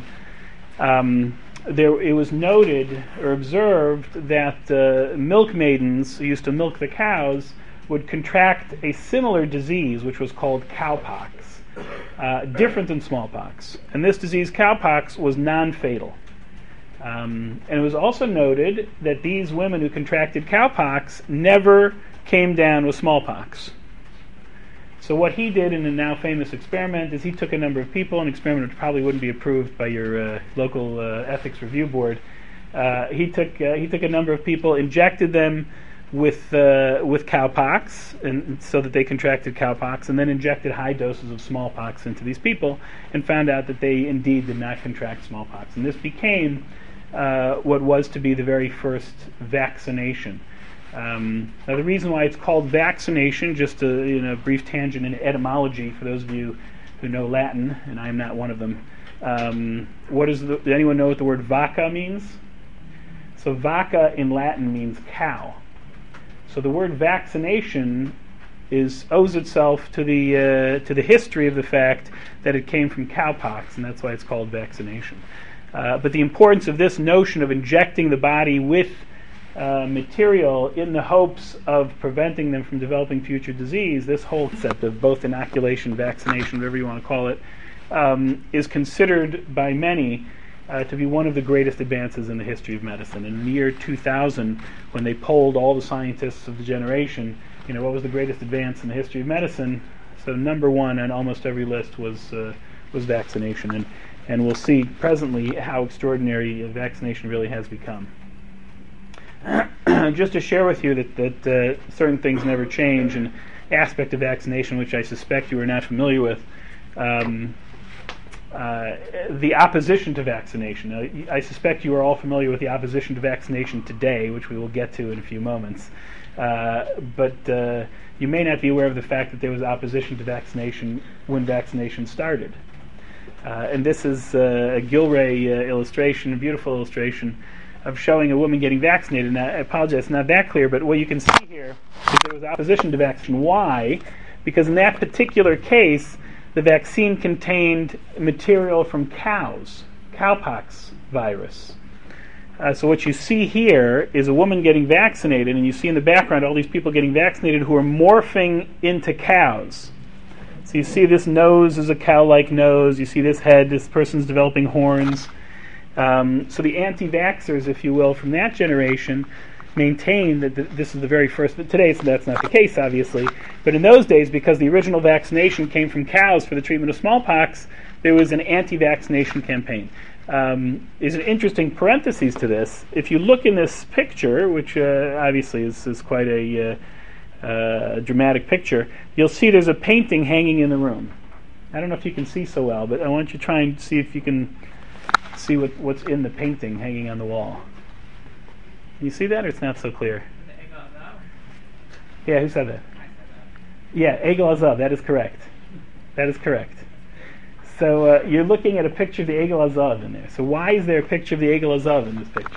It was noted or observed that milk maidens who used to milk the cows would contract a similar disease, which was called cowpox, different than smallpox. And this disease, cowpox, was non-fatal. And it was also noted that these women who contracted cowpox never came down with smallpox. So what he did in a now famous experiment is he took a number of people, an experiment which probably wouldn't be approved by your local ethics review board. He took a number of people, injected them with cowpox, and so that they contracted cowpox, and then injected high doses of smallpox into these people, and found out that they indeed did not contract smallpox. And this became what was to be the very first vaccination. Now, the reason why it's called vaccination, just a brief tangent in etymology for those of you who know Latin, and I am not one of them. Does anyone know what the word vacca means? So vacca in Latin means cow. So the word vaccination owes itself to the history of the fact that it came from cowpox, and that's why it's called vaccination. But the importance of this notion of injecting the body with material in the hopes of preventing them from developing future disease, this whole concept of both inoculation, vaccination, whatever you want to call it, is considered by many to be one of the greatest advances in the history of medicine. In the year 2000, when they polled all the scientists of the generation, what was the greatest advance in the history of medicine? So number one on almost every list was vaccination, and we'll see presently how extraordinary vaccination really has become. Just to share with you that certain things never change, an aspect of vaccination which I suspect you are not familiar with, the opposition to vaccination. I suspect you are all familiar with the opposition to vaccination today, which we will get to in a few moments. But you may not be aware of the fact that there was opposition to vaccination when vaccination started. And this is a Gilray illustration, a beautiful illustration of showing a woman getting vaccinated. Now, I apologize, it's not that clear, but what you can see here is there was opposition to vaccination. Why? Because in that particular case, the vaccine contained material from cows, cowpox virus. So what you see here is a woman getting vaccinated, and you see in the background all these people getting vaccinated who are morphing into cows. So you see this nose is a cow-like nose, you see this head, this person's developing horns. So the anti-vaxxers, if you will, from that generation maintain that this is the very first, but today that's not the case, obviously. But in those days, because the original vaccination came from cows for the treatment of smallpox, there was an anti-vaccination campaign. There's an interesting parenthesis to this. If you look in this picture, which obviously is quite a dramatic picture, you'll see there's a painting hanging in the room. I don't know if you can see so well, but I want you to try and see if you can see what's in the painting hanging on the wall. Can you see that, or it's not so clear? Yeah, who said that? Yeah, Egel Azav, that is correct. That is correct. So you're looking at a picture of the Egel Azav in there. So why is there a picture of the Egel Azav in this picture?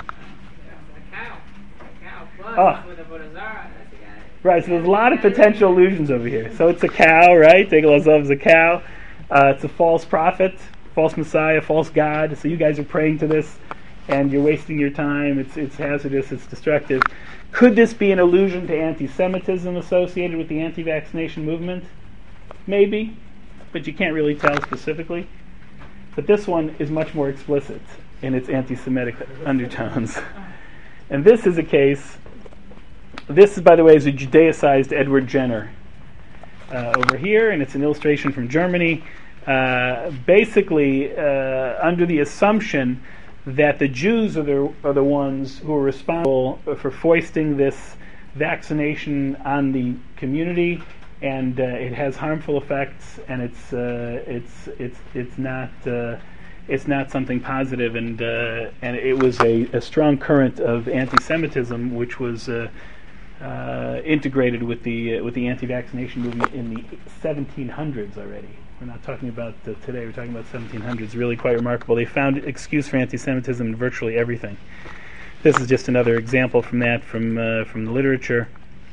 A cow. Oh. With a Vodazara. Right, so there's a lot of potential allusions over here. So it's a cow, right? Egel Azav is a cow. It's a false prophet, false messiah, false god. So you guys are praying to this, and you're wasting your time. It's hazardous. It's destructive. Could this be an allusion to anti-Semitism associated with the anti-vaccination movement? Maybe, but you can't really tell specifically. But this one is much more explicit in its anti-Semitic undertones. And this is a case. This, by the way, is a Judaicized Edward Jenner over here, and it's an illustration from Germany. Basically, under the assumption that the Jews are the ones who are responsible for foisting this vaccination on the community, and it has harmful effects, and it's not something positive, and it was a strong current of anti-Semitism, which was integrated with the anti-vaccination movement in the 1700s already. We're not talking about today. We're talking about 1700s. Really quite remarkable. They found excuse for anti-Semitism in virtually everything. This is just another example from that from the literature.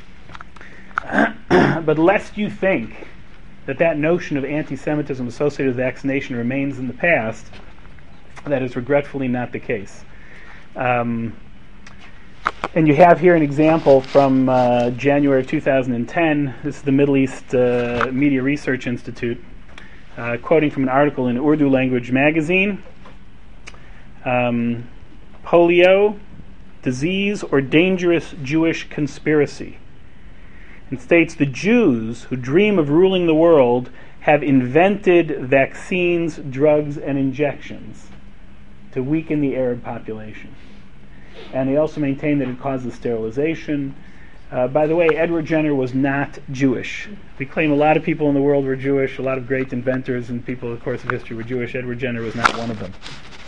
But lest you think that notion of anti-Semitism associated with vaccination remains in the past, that is regretfully not the case. And you have here an example from January 2010. This is the Middle East Media Research Institute, quoting from an article in Urdu language magazine. Polio, disease or dangerous Jewish conspiracy. It states the Jews who dream of ruling the world have invented vaccines, drugs, and injections to weaken the Arab population. And they also maintain that it causes sterilization. By the way, Edward Jenner was not Jewish. We claim a lot of people in the world were Jewish, a lot of great inventors and people in the course of history were Jewish. Edward Jenner was not one of them.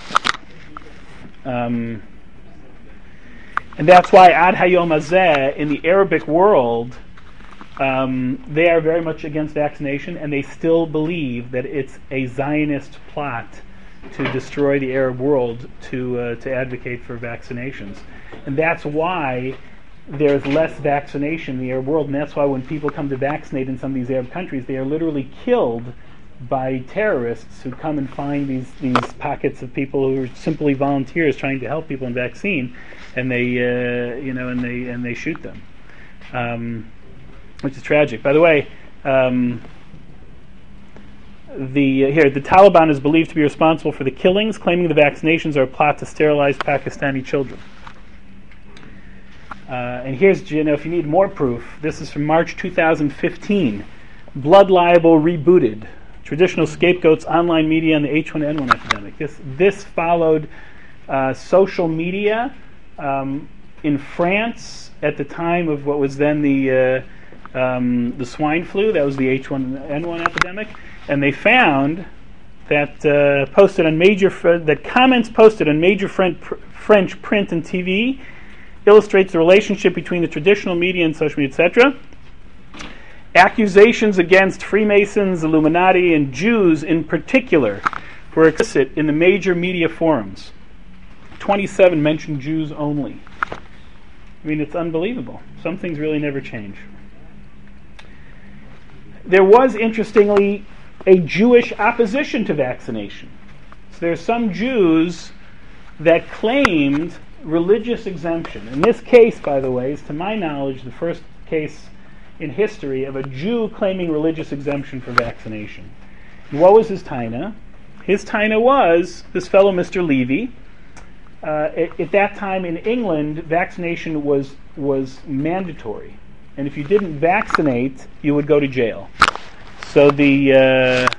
And that's why Ad Hayom Hazeh, in the Arabic world, they are very much against vaccination, and they still believe that it's a Zionist plot to destroy the Arab world to advocate for vaccinations. And that's why there's less vaccination in the Arab world, and that's why when people come to vaccinate in some of these Arab countries, they are literally killed by terrorists who come and find these pockets of people who are simply volunteers trying to help people in vaccine, and they and they shoot them, which is tragic. By the way, the Taliban is believed to be responsible for the killings, claiming the vaccinations are a plot to sterilize Pakistani children. And here's, if you need more proof, this is from March 2015. Blood libel rebooted. Traditional scapegoats, online media, and the H1N1 epidemic. This followed social media in France at the time of what was then the swine flu. That was the H1N1 epidemic, and they found that comments posted on major French print and TV illustrates the relationship between the traditional media and social media, etc. Accusations against Freemasons, Illuminati, and Jews in particular were explicit in the major media forums. 27 mentioned Jews only. I mean, it's unbelievable. Some things really never change. There was, interestingly, a Jewish opposition to vaccination. So there are some Jews that claimed religious exemption. In this case, by the way, is to my knowledge the first case in history of a Jew claiming religious exemption for vaccination. And what was his taina? His taina was this fellow, Mr. Levy. At that time in England, vaccination was mandatory, and if you didn't vaccinate, you would go to jail. So the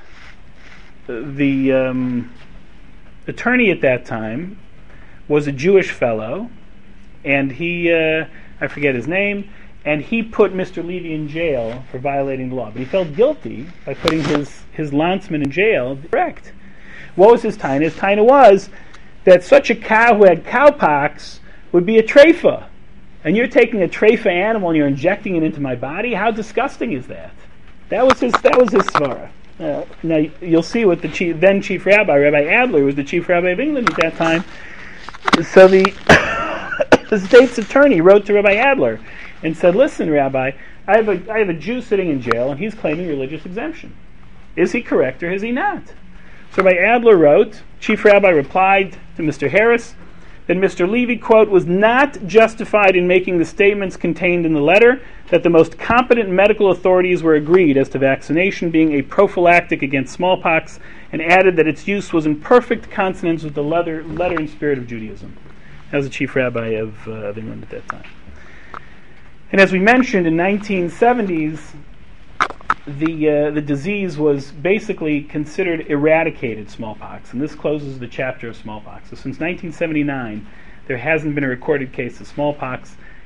attorney at that time was a Jewish fellow, and he, I forget his name, and he put Mr. Levy in jail for violating the law. But he felt guilty by putting his landsman in jail. Correct. What was his taina? His taina was that such a cow who had cowpox would be a treifa. And you're taking a treifa animal and you're injecting it into my body? How disgusting is that? That was his svara. Now you'll see what the chief rabbi, Rabbi Adler, was the chief rabbi of England at that time. So the state's attorney wrote to Rabbi Adler and said, "Listen, Rabbi, I have a Jew sitting in jail and he's claiming religious exemption. Is he correct or is he not?" So Rabbi Adler wrote, Chief Rabbi replied to Mr. Harris that Mr. Levy, quote, was not justified in making the statements contained in the letter, that the most competent medical authorities were agreed as to vaccination being a prophylactic against smallpox, and added that its use was in perfect consonance with the letter and spirit of Judaism. That was the Chief Rabbi of England at that time. And as we mentioned, in 1970s, the disease was basically considered eradicated smallpox, and this closes the chapter of smallpox. So since 1979, there hasn't been a recorded case of smallpox,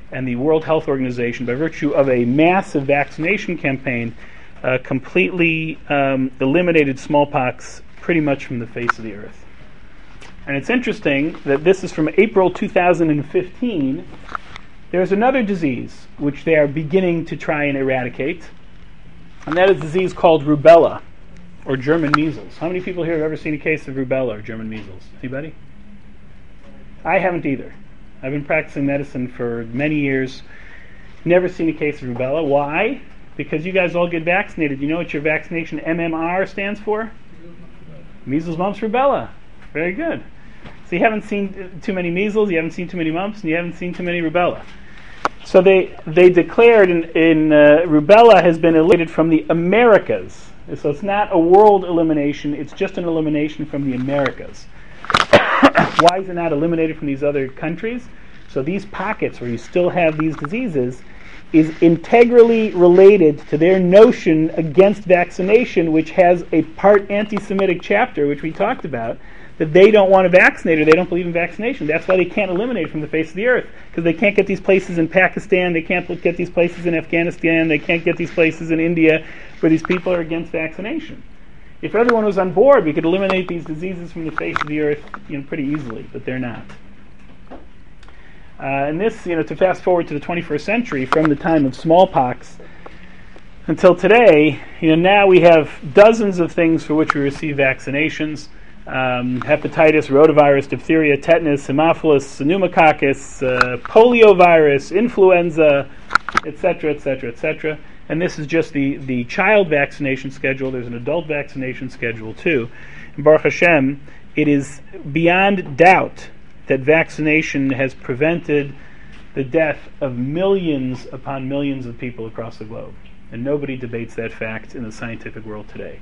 and the World Health Organization, by virtue of a massive vaccination campaign, completely eliminated smallpox pretty much from the face of the earth. And it's interesting that this is from April 2015. There's another disease which they are beginning to try and eradicate, and that is a disease called rubella, or German measles. How many people here have ever seen a case of rubella or German measles? Anybody? I haven't either. I've been practicing medicine for many years. Never seen a case of rubella. Why? Because you guys all get vaccinated. You know what your vaccination MMR stands for? Measles, mumps, rubella. Very good. So you haven't seen too many measles, you haven't seen too many mumps, and you haven't seen too many rubella. So they declared in rubella has been eliminated from the Americas. So it's not a world elimination, it's just an elimination from the Americas. Why is it not eliminated from these other countries? So these pockets where you still have these diseases is integrally related to their notion against vaccination, which has a part anti-Semitic chapter, which we talked about, that they don't want to vaccinate or they don't believe in vaccination. That's why they can't eliminate from the face of the earth, because they can't get these places in Pakistan, they can't get these places in Afghanistan, they can't get these places in India where these people are against vaccination. If everyone was on board, we could eliminate these diseases from the face of the earth, pretty easily, but they're not. And this, to fast forward to the 21st century, from the time of smallpox until today, now we have dozens of things for which we receive vaccinations. Hepatitis, rotavirus, diphtheria, tetanus, Haemophilus, pneumococcus, poliovirus, influenza, etc., etc., etc. And this is just the child vaccination schedule. There's an adult vaccination schedule too. And Baruch Hashem, it is beyond doubt that vaccination has prevented the death of millions upon millions of people across the globe. And nobody debates that fact in the scientific world today.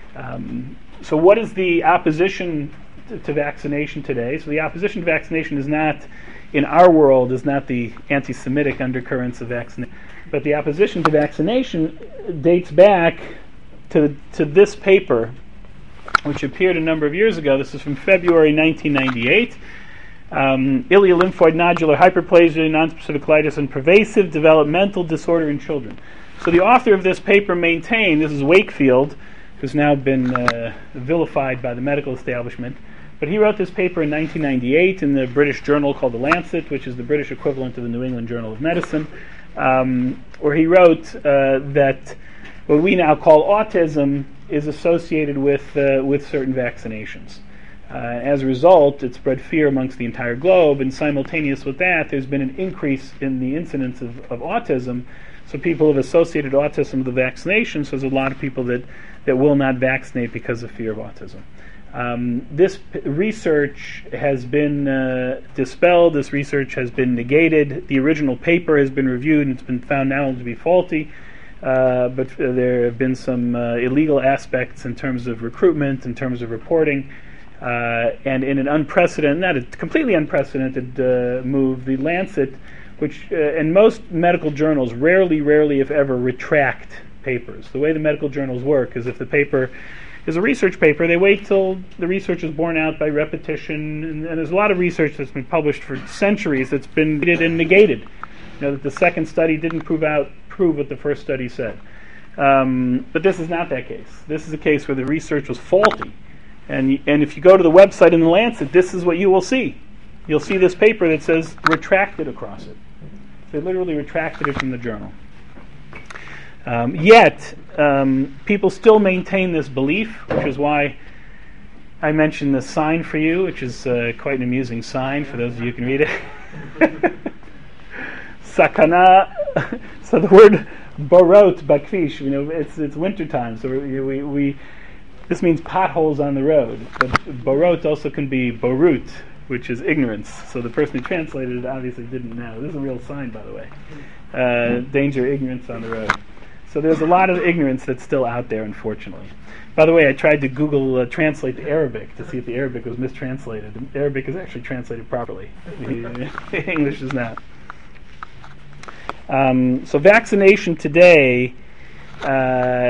So what is the opposition to vaccination today? So the opposition to vaccination is not, in our world, is not the anti-Semitic undercurrents of vaccination. But the opposition to vaccination dates back to this paper, which appeared a number of years ago. This is from February 1998. Ileolymphoid nodular hyperplasia, nonspecific colitis, and pervasive developmental disorder in children. So the author of this paper maintained, this is Wakefield, who's now been vilified by the medical establishment, but he wrote this paper in 1998 in the British journal called The Lancet, which is the British equivalent of the New England Journal of Medicine, where he wrote that what we now call autism is associated with certain vaccinations. As a result, it spread fear amongst the entire globe, and simultaneous with that, there's been an increase in the incidence of autism. So people have associated autism with the vaccination, so there's a lot of people that will not vaccinate because of fear of autism. This research has been dispelled, this research has been negated, the original paper has been reviewed and it's been found now to be faulty, but there have been some illegal aspects in terms of recruitment, in terms of reporting, and in an unprecedented, not a completely unprecedented move, the Lancet, which in most medical journals rarely if ever retract papers. The way the medical journals work is if the paper is a research paper, they wait till the research is borne out by repetition, and there's a lot of research that's been published for centuries that's been negated. That the second study didn't prove what the first study said. But this is not that case. This is a case where the research was faulty. And if you go to the website in the Lancet, this is what you will see. You'll see this paper that says retracted across it. They literally retracted it from the journal. Yet, people still maintain this belief, which is why I mentioned the sign for you, which is quite an amusing sign for those of you who can read it. Sakana. So the word borot bakfish, it's wintertime, so we this means potholes on the road. But borot also can be borut, which is ignorance. So the person who translated it obviously didn't know. This is a real sign, by the way. Danger, ignorance on the road. So there's a lot of ignorance that's still out there, unfortunately. By the way, I tried to Google translate the Arabic to see if the Arabic was mistranslated. The Arabic is actually translated properly. English is not. So vaccination today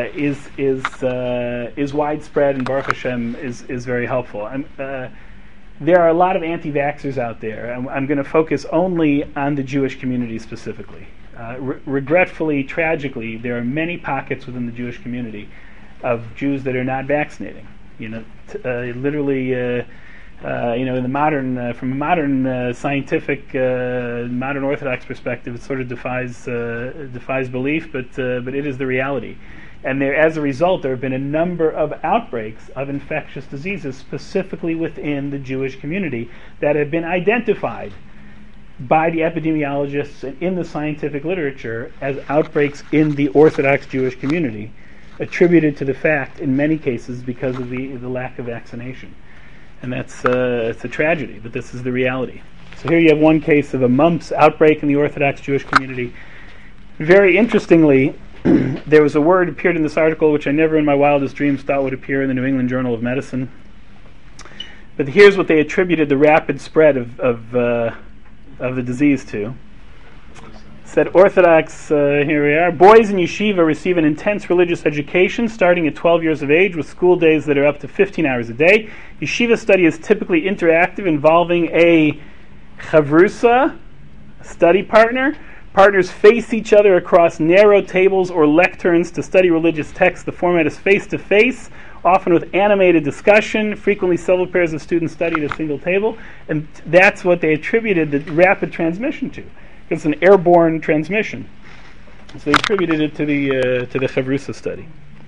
is widespread, and Baruch Hashem is very helpful. there are a lot of anti-vaxxers out there. I'm going to focus only on the Jewish community specifically. Regretfully, tragically, there are many pockets within the Jewish community of Jews that are not vaccinating. Literally, in the modern, from a modern scientific, modern Orthodox perspective, it sort of defies belief, but it is the reality. And as a result, there have been a number of outbreaks of infectious diseases specifically within the Jewish community that have been identified by the epidemiologists and in the scientific literature as outbreaks in the Orthodox Jewish community, attributed to the fact, in many cases, because of the lack of vaccination. And it's a tragedy, but this is the reality. So here you have one case of a mumps outbreak in the Orthodox Jewish community. Very interestingly, there was a word appeared in this article which I never in my wildest dreams thought would appear in the New England Journal of Medicine. But here's what they attributed the rapid spread of the disease to. Said Orthodox, here we are, boys in yeshiva receive an intense religious education starting at 12 years of age with school days that are up to 15 hours a day. Yeshiva study is typically interactive, involving a chavrusa, study partner. Partners face each other across narrow tables or lecterns to study religious texts. The format is face-to-face, often with animated discussion. Frequently, several pairs of students study at a single table. And that's what they attributed the rapid transmission to. It's an airborne transmission. So they attributed it to the Chavrusa study.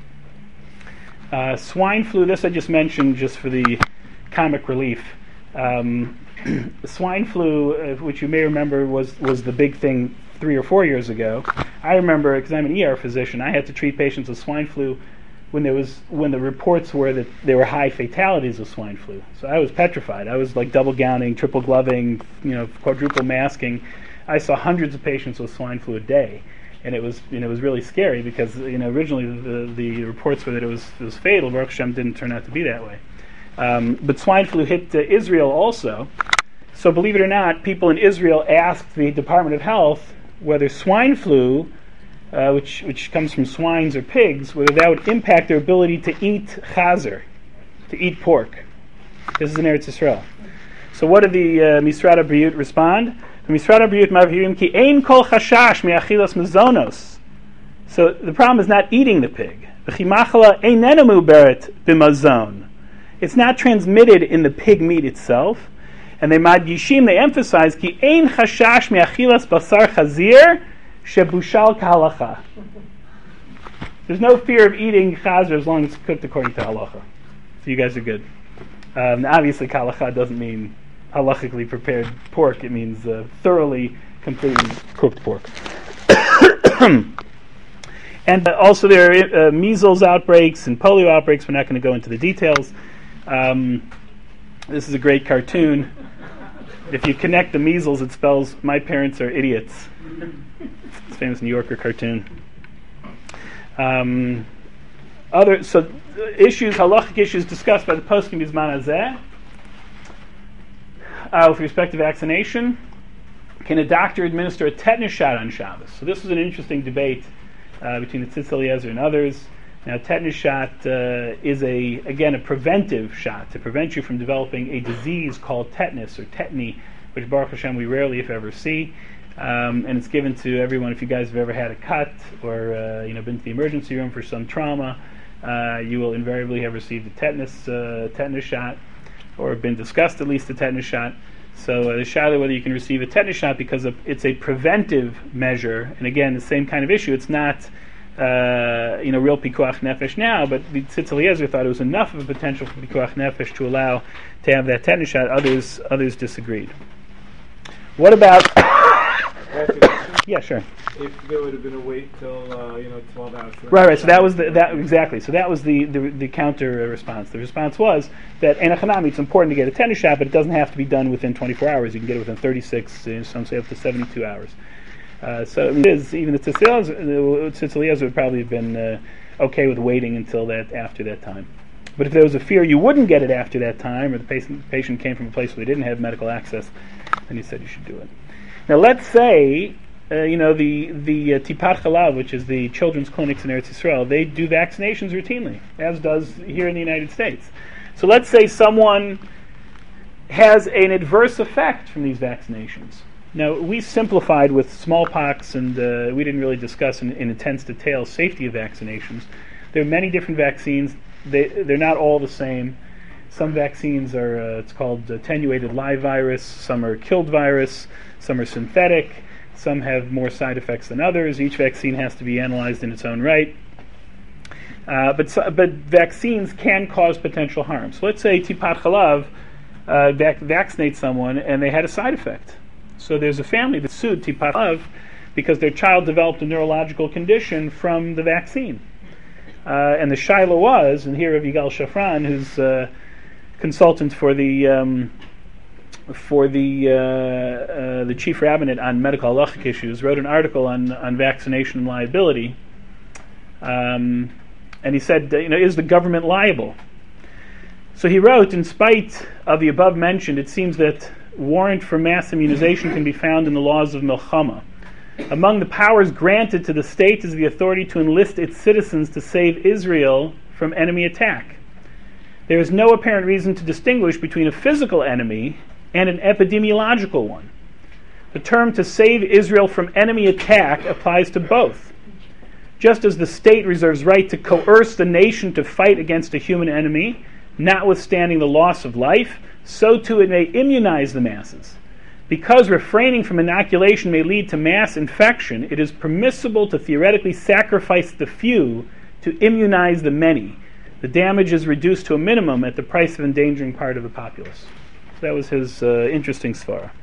Swine flu, this I just mentioned just for the comic relief. Swine flu, which you may remember was the big thing 3 or 4 years ago. I remember, because I'm an ER physician, I had to treat patients with swine flu when the reports were that there were high fatalities of swine flu. So I was petrified. I was like double gowning, triple gloving, quadruple masking. I saw hundreds of patients with swine flu a day, and it was really scary because originally the reports were that it was fatal. Baruch Hashem didn't turn out to be that way. But swine flu hit Israel also. So believe it or not, people in Israel asked the Department of Health whether swine flu, which comes from swines or pigs, whether that would impact their ability to eat chazer, to eat pork. This is in Eretz Yisrael. So what did the Misrad HaBriyut respond? The Misrad HaBriyut mavhirim ki ein kol chashash me'achilas mezonos. So the problem is not eating the pig. V'chi machala einena muberet b'mazon. It's not transmitted in the pig meat itself. And they madgishim, they emphasize ki ein chashash me'achilas basar chazir shebushal kahalacha. There's no fear of eating chazer as long as it's cooked according to halacha. So you guys are good. Obviously, kahalacha doesn't mean halachically prepared pork. It means thoroughly, completely cooked pork. And also there are measles outbreaks and polio outbreaks. We're not going to go into the details. This is a great cartoon. If you connect the measles, it spells "My parents are idiots." It's a famous New Yorker cartoon. Issues, halachic issues discussed by the poskim bizman hazeh. With respect to vaccination, can a doctor administer a tetanus shot on Shabbos? So this was an interesting debate between the Tzitz Eliezer and others. Now, tetanus shot is a preventive shot to prevent you from developing a disease called tetanus or tetany, which Baruch Hashem we rarely, if ever, see. And it's given to everyone. If you guys have ever had a cut or been to the emergency room for some trauma, you will invariably have received a tetanus shot, or been discussed at least a tetanus shot. So the shot, whether you can receive a tetanus shot because it's a preventive measure, and again, the same kind of issue. It's not real pikuach nefesh now, but the Tzitz Eliezer thought it was enough of a potential for pikuach nefesh to allow to have that tetanus shot. Others disagreed. What about? Yeah, sure. If there would have been a wait till 12 hours. Right. So that was exactly. So that was the counter response. The response was that enochanami, it's important to get a tetanus shot, but it doesn't have to be done within 24 hours. You can get it within 36. Some say up to 72 hours. So it is, even the Tzitz Eliezer would probably have been okay with waiting until after that time. But if there was a fear you wouldn't get it after that time, or the patient came from a place where they didn't have medical access, then he said you should do it. Now let's say the Tipat Chalav, which is the children's clinics in Eretz Yisrael, they do vaccinations routinely, as does here in the United States. So let's say someone has an adverse effect from these vaccinations. Now, we simplified with smallpox, and we didn't really discuss in intense detail safety of vaccinations. There are many different vaccines. They're not all the same. Some vaccines are, it's called attenuated live virus. Some are killed virus. Some are synthetic. Some have more side effects than others. Each vaccine has to be analyzed in its own right. But vaccines can cause potential harm. So let's say Tipat Chalav vaccinates someone and they had a side effect. So there's a family that sued Tipat Chalav because their child developed a neurological condition from the vaccine. And the shaila was, and here Yigal Shafran, who's consultant for the chief rabbinate on medical halachic issues, wrote an article on vaccination and liability. And he said, is the government liable? So he wrote, in spite of the above mentioned, it seems that warrant for mass immunization can be found in the laws of Milchama. Among the powers granted to the state is the authority to enlist its citizens to save Israel from enemy attack. There is no apparent reason to distinguish between a physical enemy and an epidemiological one. The term to save Israel from enemy attack applies to both. Just as the state reserves right to coerce the nation to fight against a human enemy, notwithstanding the loss of life, so too it may immunize the masses. Because refraining from inoculation may lead to mass infection, it is permissible to theoretically sacrifice the few to immunize the many. The damage is reduced to a minimum at the price of endangering part of the populace. So that was his interesting svara.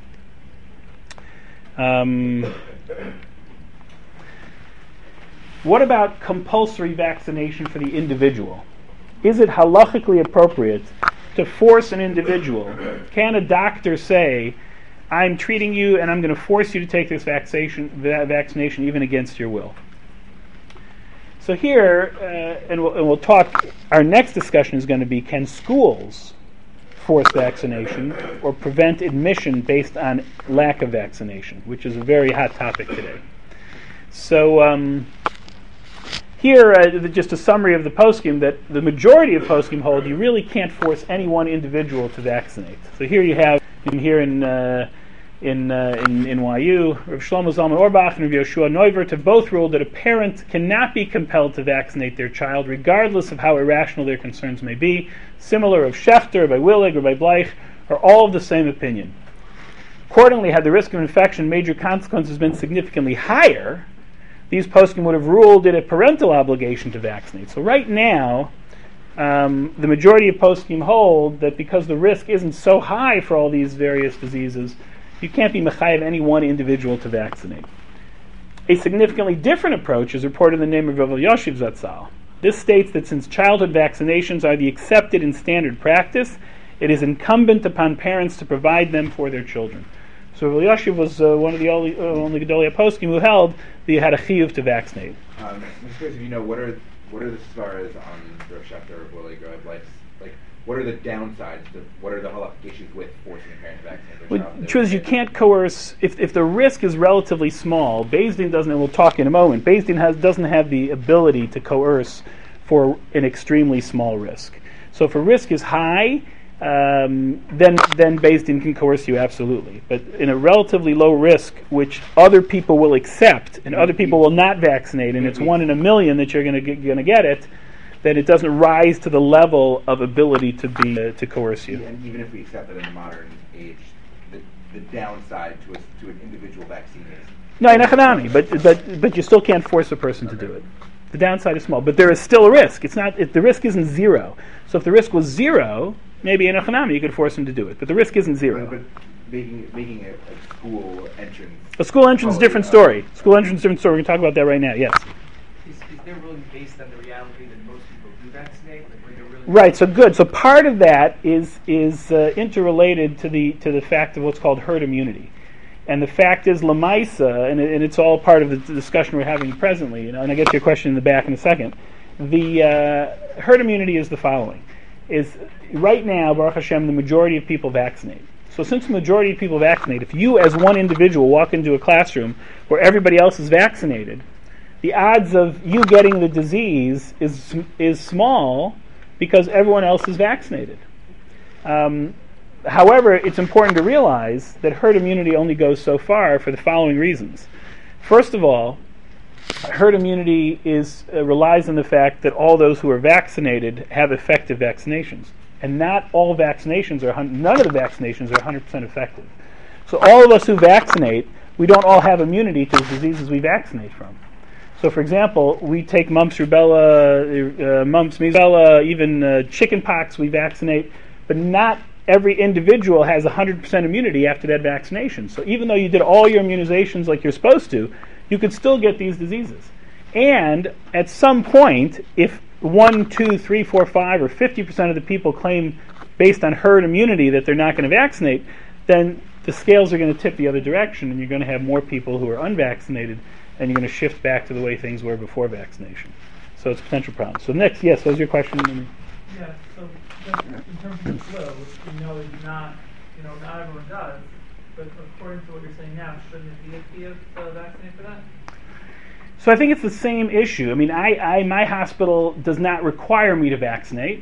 What about compulsory vaccination for the individual? Is it halachically appropriate to force an individual? Can a doctor say, I'm treating you and I'm going to force you to take this vaccination even against your will? So here, and we'll talk, our next discussion is going to be, can schools force vaccination or prevent admission based on lack of vaccination, which is a very hot topic today. So here, just a summary of the poskim, that the majority of poskim hold you really can't force any one individual to vaccinate. So here you have, here in YU, Rav Shlomo Zalman Auerbach and Rav Yoshua Neuvert have both ruled that a parent cannot be compelled to vaccinate their child, regardless of how irrational their concerns may be. Similar of Schechter, by Willig, or by Bleich, are all of the same opinion. Accordingly, had the risk of infection and major consequences been significantly higher, these poskim would have ruled it a parental obligation to vaccinate. So right now, the majority of poskim hold that because the risk isn't so high for all these various diseases, you can't be mechayev any one individual to vaccinate. A significantly different approach is reported in the name of Rav Elyashiv Zatzal. This states that since childhood vaccinations are the accepted and standard practice, it is incumbent upon parents to provide them for their children. So Rav Elyashiv was one of the only Gedolei poskim who held that you had a chiyuv to vaccinate. I'm curious if you know what are the svaras on Rav Schechter or Willig or like what are the downsides? What are the halachic issues with forcing a parent to vaccinate their child? Truth is, you can't coerce if the risk is relatively small. Beis Din doesn't, and we'll talk in a moment. Beis Din doesn't have the ability to coerce for an extremely small risk. So if a risk is high, then Beis Din can coerce you absolutely. But in a relatively low risk, which other people will accept and other people will not vaccinate, and it's 1 in a million that you're going to get it, then it doesn't rise to the level of ability to coerce you. And even if we accept that in the modern age, the downside to an individual vaccine is no, in economy, but you still can't force a person to do it. The downside is small, but there is still a risk. The risk isn't zero. So if the risk was zero, maybe in economy you could force them to do it, but the risk isn't zero. But making a school entrance. A school entrance is a different story. School entrance is a different story. We're going to talk about that right now. Yes. Is their ruling based on the reality that most people do vaccinate? Like when they're really Right. So good. So part of that is interrelated to the fact of what's called herd immunity, and the fact is Lamaisa, and it's all part of the discussion we're having presently. And I get to your question in the back in a second. The herd immunity is the following: is right now, Baruch Hashem, the majority of people vaccinate. So since the majority of people vaccinate, if you as one individual walk into a classroom where everybody else is vaccinated, the odds of you getting the disease is small because everyone else is vaccinated. However, it's important to realize that herd immunity only goes so far for the following reasons. First of all, herd immunity relies on the fact that all those who are vaccinated have effective vaccinations. And not all vaccinations none of the vaccinations are 100% effective. So all of us who vaccinate, we don't all have immunity to the diseases we vaccinate from. So for example, we take mumps, rubella, measles, even chicken pox we vaccinate, but not every individual has 100% immunity after that vaccination. So even though you did all your immunizations like you're supposed to, you could still get these diseases. And at some point, if 1, 2, 3, 4, 5, or 50% of the people claim based on herd immunity that they're not going to vaccinate, then the scales are going to tip the other direction, and you're going to have more people who are unvaccinated, and you're going to shift back to the way things were before vaccination. So it's a potential problem. So next, yes, what was your question? Yeah, so just in terms of the flu, we know it's not, not everyone does, but according to what you're saying now, shouldn't it be a vaccinate for that? So I think it's the same issue. I mean, my hospital does not require me to vaccinate,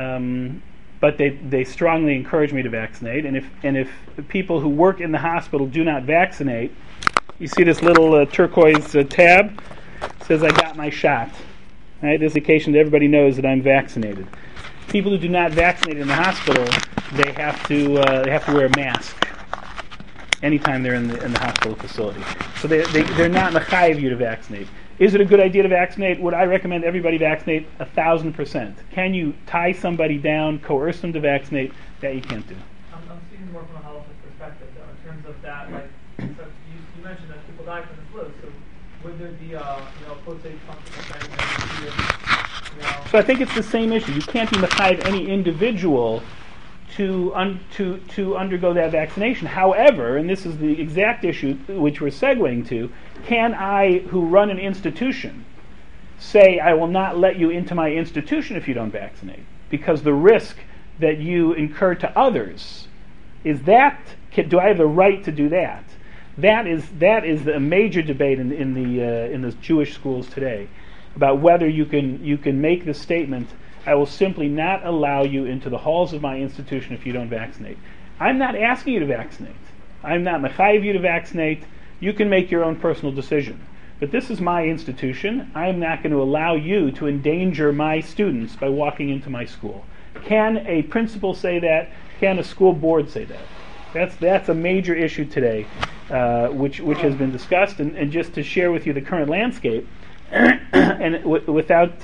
but they strongly encourage me to vaccinate. And if people who work in the hospital do not vaccinate, you see this little turquoise tab? It says, I got my shot. Right? This indication that everybody knows that I'm vaccinated. People who do not vaccinate in the hospital, they have to wear a mask anytime they're in the hospital facility. So they're not mechayev you to vaccinate. Is it a good idea to vaccinate? Would I recommend everybody vaccinate? 1,000%. Can you tie somebody down, coerce them to vaccinate? That you can't do. I'm speaking more from a halachic perspective, though, in terms of that. Like, so you mentioned that people die from the flu. So would there be a post-stage functional mechanism? So I think it's the same issue. You can't be mechayev any individual to undergo that vaccination. However, and this is the exact issue which we're segueing to, can I, who run an institution, say I will not let you into my institution if you don't vaccinate? Because the risk that you incur to others is that. Do I have the right to do that? That is a major debate in the Jewish schools today about whether you can make the statement, I will simply not allow you into the halls of my institution if you don't vaccinate. I'm not asking you to vaccinate. I'm not mechayev you to vaccinate. You can make your own personal decision. But this is my institution. I'm not going to allow you to endanger my students by walking into my school. Can a principal say that? Can a school board say that? That's a major issue today, which has been discussed. And just to share with you the current landscape, and without...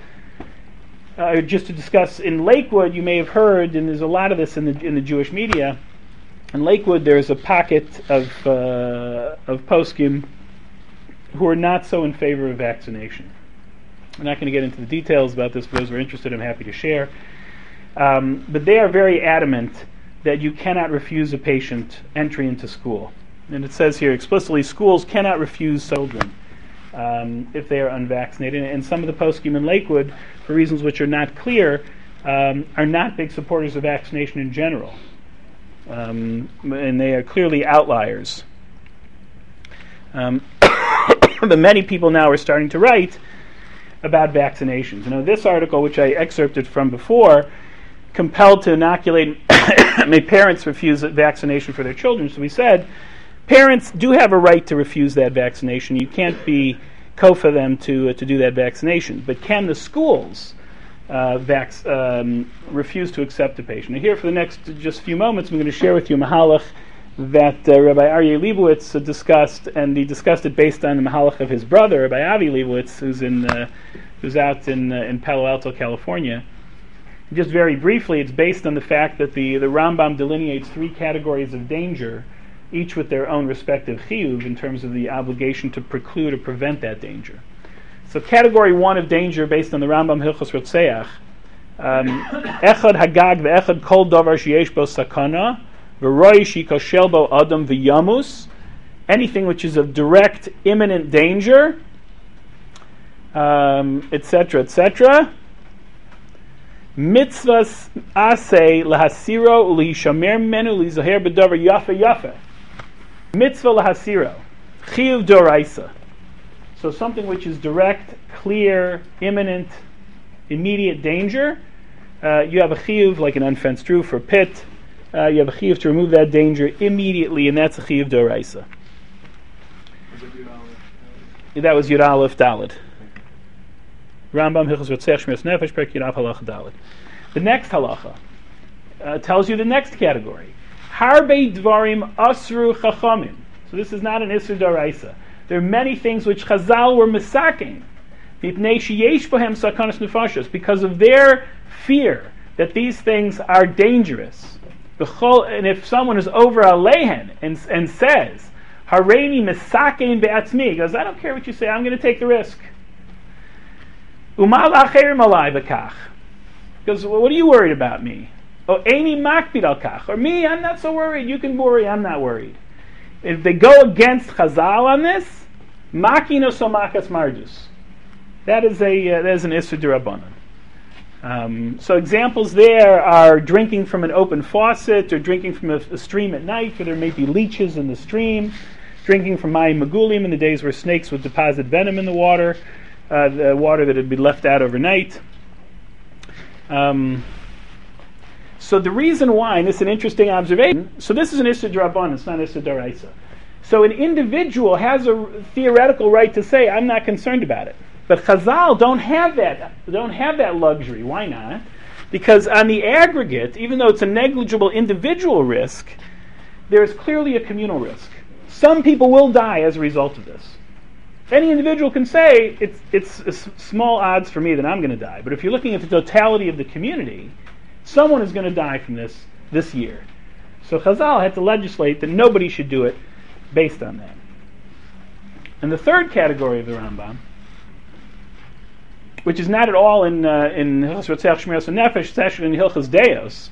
just to discuss, in Lakewood, you may have heard, and there's a lot of this in the Jewish media. In Lakewood, there's a pocket of poskim who are not so in favor of vaccination. I'm not going to get into the details about this. For those who are interested, I'm happy to share. But they are very adamant that you cannot refuse a patient entry into school. And it says here explicitly, schools cannot refuse children if they are unvaccinated. And some of the poskim in Lakewood, for reasons which are not clear, are not big supporters of vaccination in general. And they are clearly outliers. But many people now are starting to write about vaccinations. This article, which I excerpted from before, compelled to inoculate, made parents refuse vaccination for their children. So we said, parents do have a right to refuse that vaccination. You can't be kofa them to do that vaccination. But can the schools refuse to accept a patient? Now here for the next just few moments, I'm going to share with you a mahalach that Rabbi Aryeh Leibowitz discussed, and he discussed it based on the mahalach of his brother, Rabbi Avi Leibowitz, who's out in Palo Alto, California. Just very briefly, it's based on the fact that the Rambam delineates 3 categories of danger, each with their own respective chiyuv in terms of the obligation to preclude or prevent that danger. So category 1 of danger, based on the Rambam Hilchos Rotzeach, echad hagag ve'echad kol davar sheyesh bo sakana v'roi shikoshel bo adam v'yamus, anything which is of direct, imminent danger, etc., etc. Mitzvahs aseh lahasiro u'lihishamer menu lizaher b'davar yafe yafe. Mitzvah lahasiro, chiyuv doraisa. So something which is direct, clear, imminent, immediate danger, you have a chiyuv like an unfenced roof or pit, you have a chiyuv to remove that danger immediately, and that's a chiyuv d'oraisa. That was Yud Aleph Daled. Rambam Hilchos Rotzech Shmiras Nefesh Perek Yud Aleph Halacha Daled. The next halacha tells you the next category. Harbe dvarim asru chachamim. So this is not an isur d'oraisa. There are many things which Chazal were misaking, mipnei sheyesh bohem sakanas nefashos, because of their fear that these things are dangerous. And if someone is over a lehen and says, Hareini misakein be'atzmi, he goes, I don't care what you say, I'm going to take the risk. Umal acherim alai b'kach. He goes, well, what are you worried about me? Oh, eini makbid al kach. Or me, I'm not so worried. You can worry, I'm not worried. If they go against Chazal on this, makino somakas marjus. That is an isur d'rabbanan. So examples there are drinking from an open faucet, or drinking from a stream at night where there may be leeches in the stream, drinking from mayim magulim in the days where snakes would deposit venom in the water that had been left out overnight. So the reason why, and this is an interesting observation, so this is an isur d'rabbanan, it's not isur d'oraisa. So an individual has a theoretical right to say, I'm not concerned about it. But Chazal don't have that luxury. Why not? Because on the aggregate, even though it's a negligible individual risk, there is clearly a communal risk. Some people will die as a result of this. Any individual can say, it's small odds for me that I'm going to die. But if you're looking at the totality of the community, someone is going to die from this year. So Chazal had to legislate that nobody should do it based on that. And the third category of the Rambam, which is not at all in Hilchos Rotzech Shmiras Nefesh, it's actually in Hilchos Deos.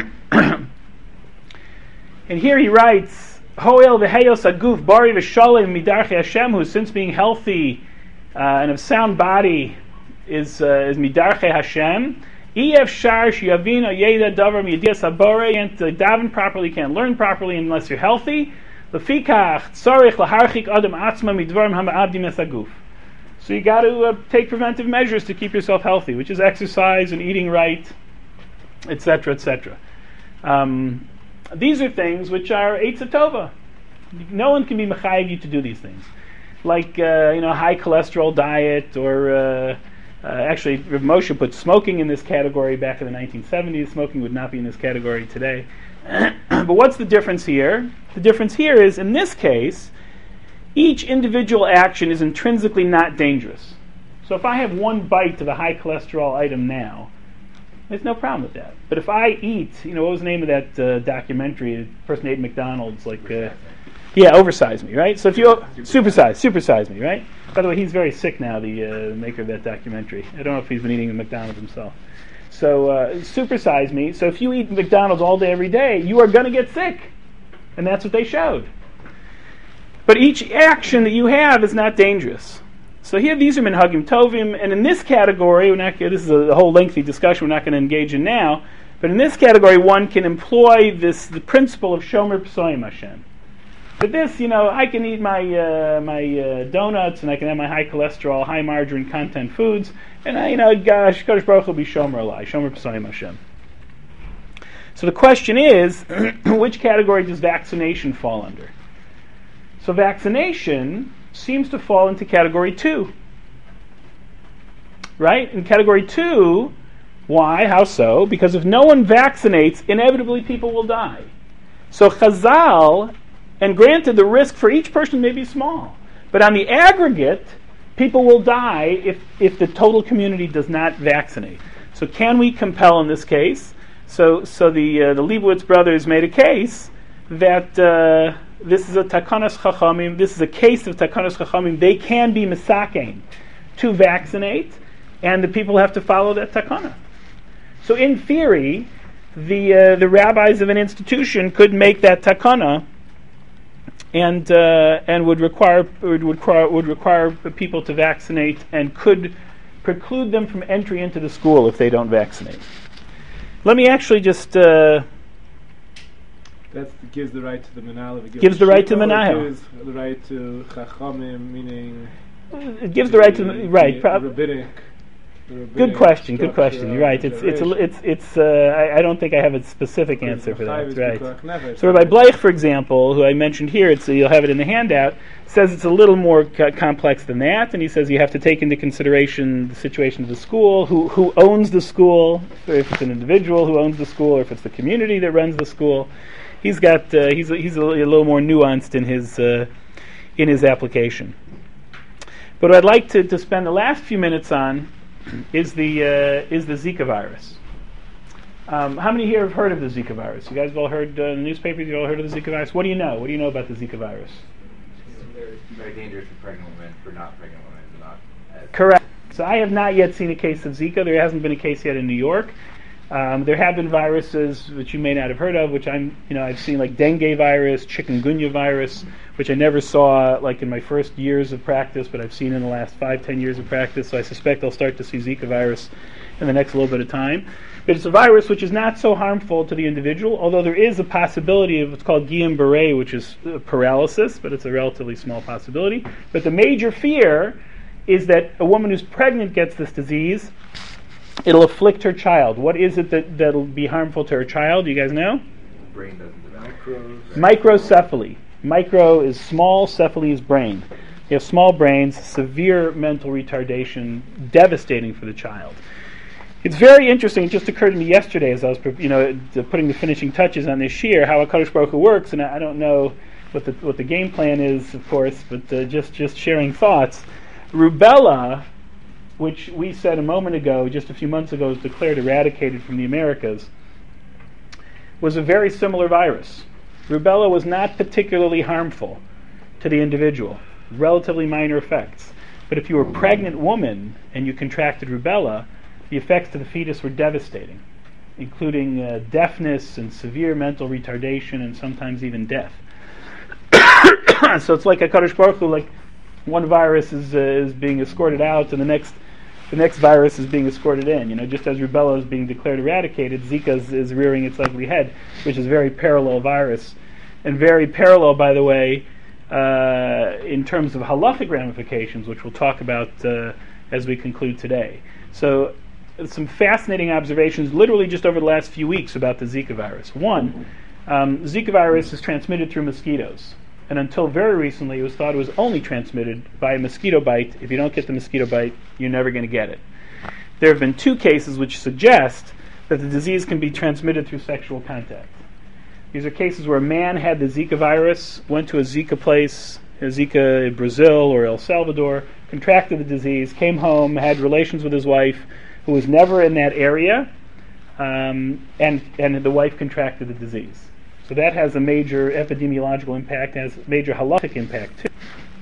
And here he writes, Hoel v'heyos aguf bari v'shalem midarchei Hashem, who since being healthy and of sound body is midarchei Hashem. Ef shar sheyavin oyeda davar miyadias habore, can't daven properly, can't learn properly unless you're healthy. Lefikach tzarich laharchik adam atzma midvarim hama'abdim es aguf. So you got to take preventive measures to keep yourself healthy, which is exercise and eating right, etc., etc. These are things which are Eitz Tova. No one can be mechayev you to do these things, like high cholesterol diet, or actually Rav Moshe put smoking in this category back in the 1970s. Smoking would not be in this category today. But what's the difference here? The difference here is, in this case, each individual action is intrinsically not dangerous. So if I have one bite of a high cholesterol item now, there's no problem with that. But if I eat, what was the name of that documentary? The person ate McDonald's, Oversize Me, right? So if you Supersize Me, right? By the way, he's very sick now, the maker of that documentary. I don't know if he's been eating a McDonald's himself. So Supersize Me. So if you eat McDonald's all day, every day, you are going to get sick. And that's what they showed. But each action that you have is not dangerous. So here, these are minhagim tovim, and in this category, this is a whole lengthy discussion we're not going to engage in now, but in this category, one can employ the principle of shomer psoim Hashem. But this, I can eat my donuts, and I can have my high cholesterol, high margarine content foods, and Kodesh Baruch will be shomer alai, shomer psoim Hashem. So the question is, which category does vaccination fall under? So vaccination seems to fall into category 2. Right? In category 2, why? How so? Because if no one vaccinates, inevitably people will die. So Chazal, and granted the risk for each person may be small, but on the aggregate, people will die if the total community does not vaccinate. So can we compel in this case? So the Leibowitz brothers made a case that this is a takanas chachamim. This is a case of takanas chachamim. They can be misakein to vaccinate, and the people have to follow that takana. So in theory, the rabbis of an institution could make that takana, and would require people to vaccinate, and could preclude them from entry into the school if they don't vaccinate. Let me actually just. That gives the right to the menahel. Gives the right to the menahel. Gives the right to chachamim, meaning it gives the right to the rabbinic. Good question. Good question. You're right. I don't think I have a specific answer for that. Right. So Rabbi Bleich, for example, who I mentioned here, you'll have it in the handout, says it's a little more complex than that, and he says you have to take into consideration the situation of the school, who owns the school, if it's an individual who owns the school, or if it's the community that runs the school. He's got he's a little more nuanced in his application. But what I'd like to spend the last few minutes on is the Zika virus. How many here have heard of the Zika virus? You guys have all heard in the newspapers? You all heard of the Zika virus? What do you know? What do you know about the Zika virus? It's very dangerous for pregnant women, for not pregnant women, but not as... Correct. So I have not yet seen a case of Zika. There hasn't been a case yet in New York. There have been viruses which you may not have heard of, which I've seen, like dengue virus, chikungunya virus, which I never saw like in my first years of practice, but I've seen in the last 5-10 years of practice. So I suspect I'll start to see Zika virus in the next little bit of time. But it's a virus which is not so harmful to the individual, although there is a possibility of what's called Guillain-Barré, which is paralysis, but it's a relatively small possibility. But the major fear is that a woman who's pregnant gets this disease. It'll afflict her child. What is it that'll be harmful to her child? Do you guys know? Brain doesn't develop. Microcephaly. Micro is small, cephaly is brain. You have small brains, severe mental retardation, devastating for the child. It's very interesting. It just occurred to me yesterday as I was, putting the finishing touches on this shiur, how HaKadosh Baruch Hu works, and I don't know what the game plan is, of course, but just sharing thoughts. Rubella, which we said a moment ago, just a few months ago, was declared eradicated from the Americas, was a very similar virus. Rubella was not particularly harmful to the individual, relatively minor effects. But if you were a pregnant woman and you contracted rubella, the effects to the fetus were devastating, including deafness and severe mental retardation and sometimes even death. So it's like HaKadosh Baruch Hu, like one virus is being escorted out and the next virus is being escorted in. Just as rubella is being declared eradicated, Zika is rearing its ugly head, which is a very parallel virus. And very parallel, by the way, in terms of halachic ramifications, which we'll talk about as we conclude today. So some fascinating observations literally just over the last few weeks about the Zika virus. One, Zika virus is transmitted through mosquitoes. And until very recently, it was thought it was only transmitted by a mosquito bite. If you don't get the mosquito bite, you're never going to get it. There have been 2 cases which suggest that the disease can be transmitted through sexual contact. These are cases where a man had the Zika virus, went to a Zika place, a Zika in Brazil or El Salvador, contracted the disease, came home, had relations with his wife, who was never in that area, and the wife contracted the disease. So that has a major epidemiological impact, has a major halachic impact too.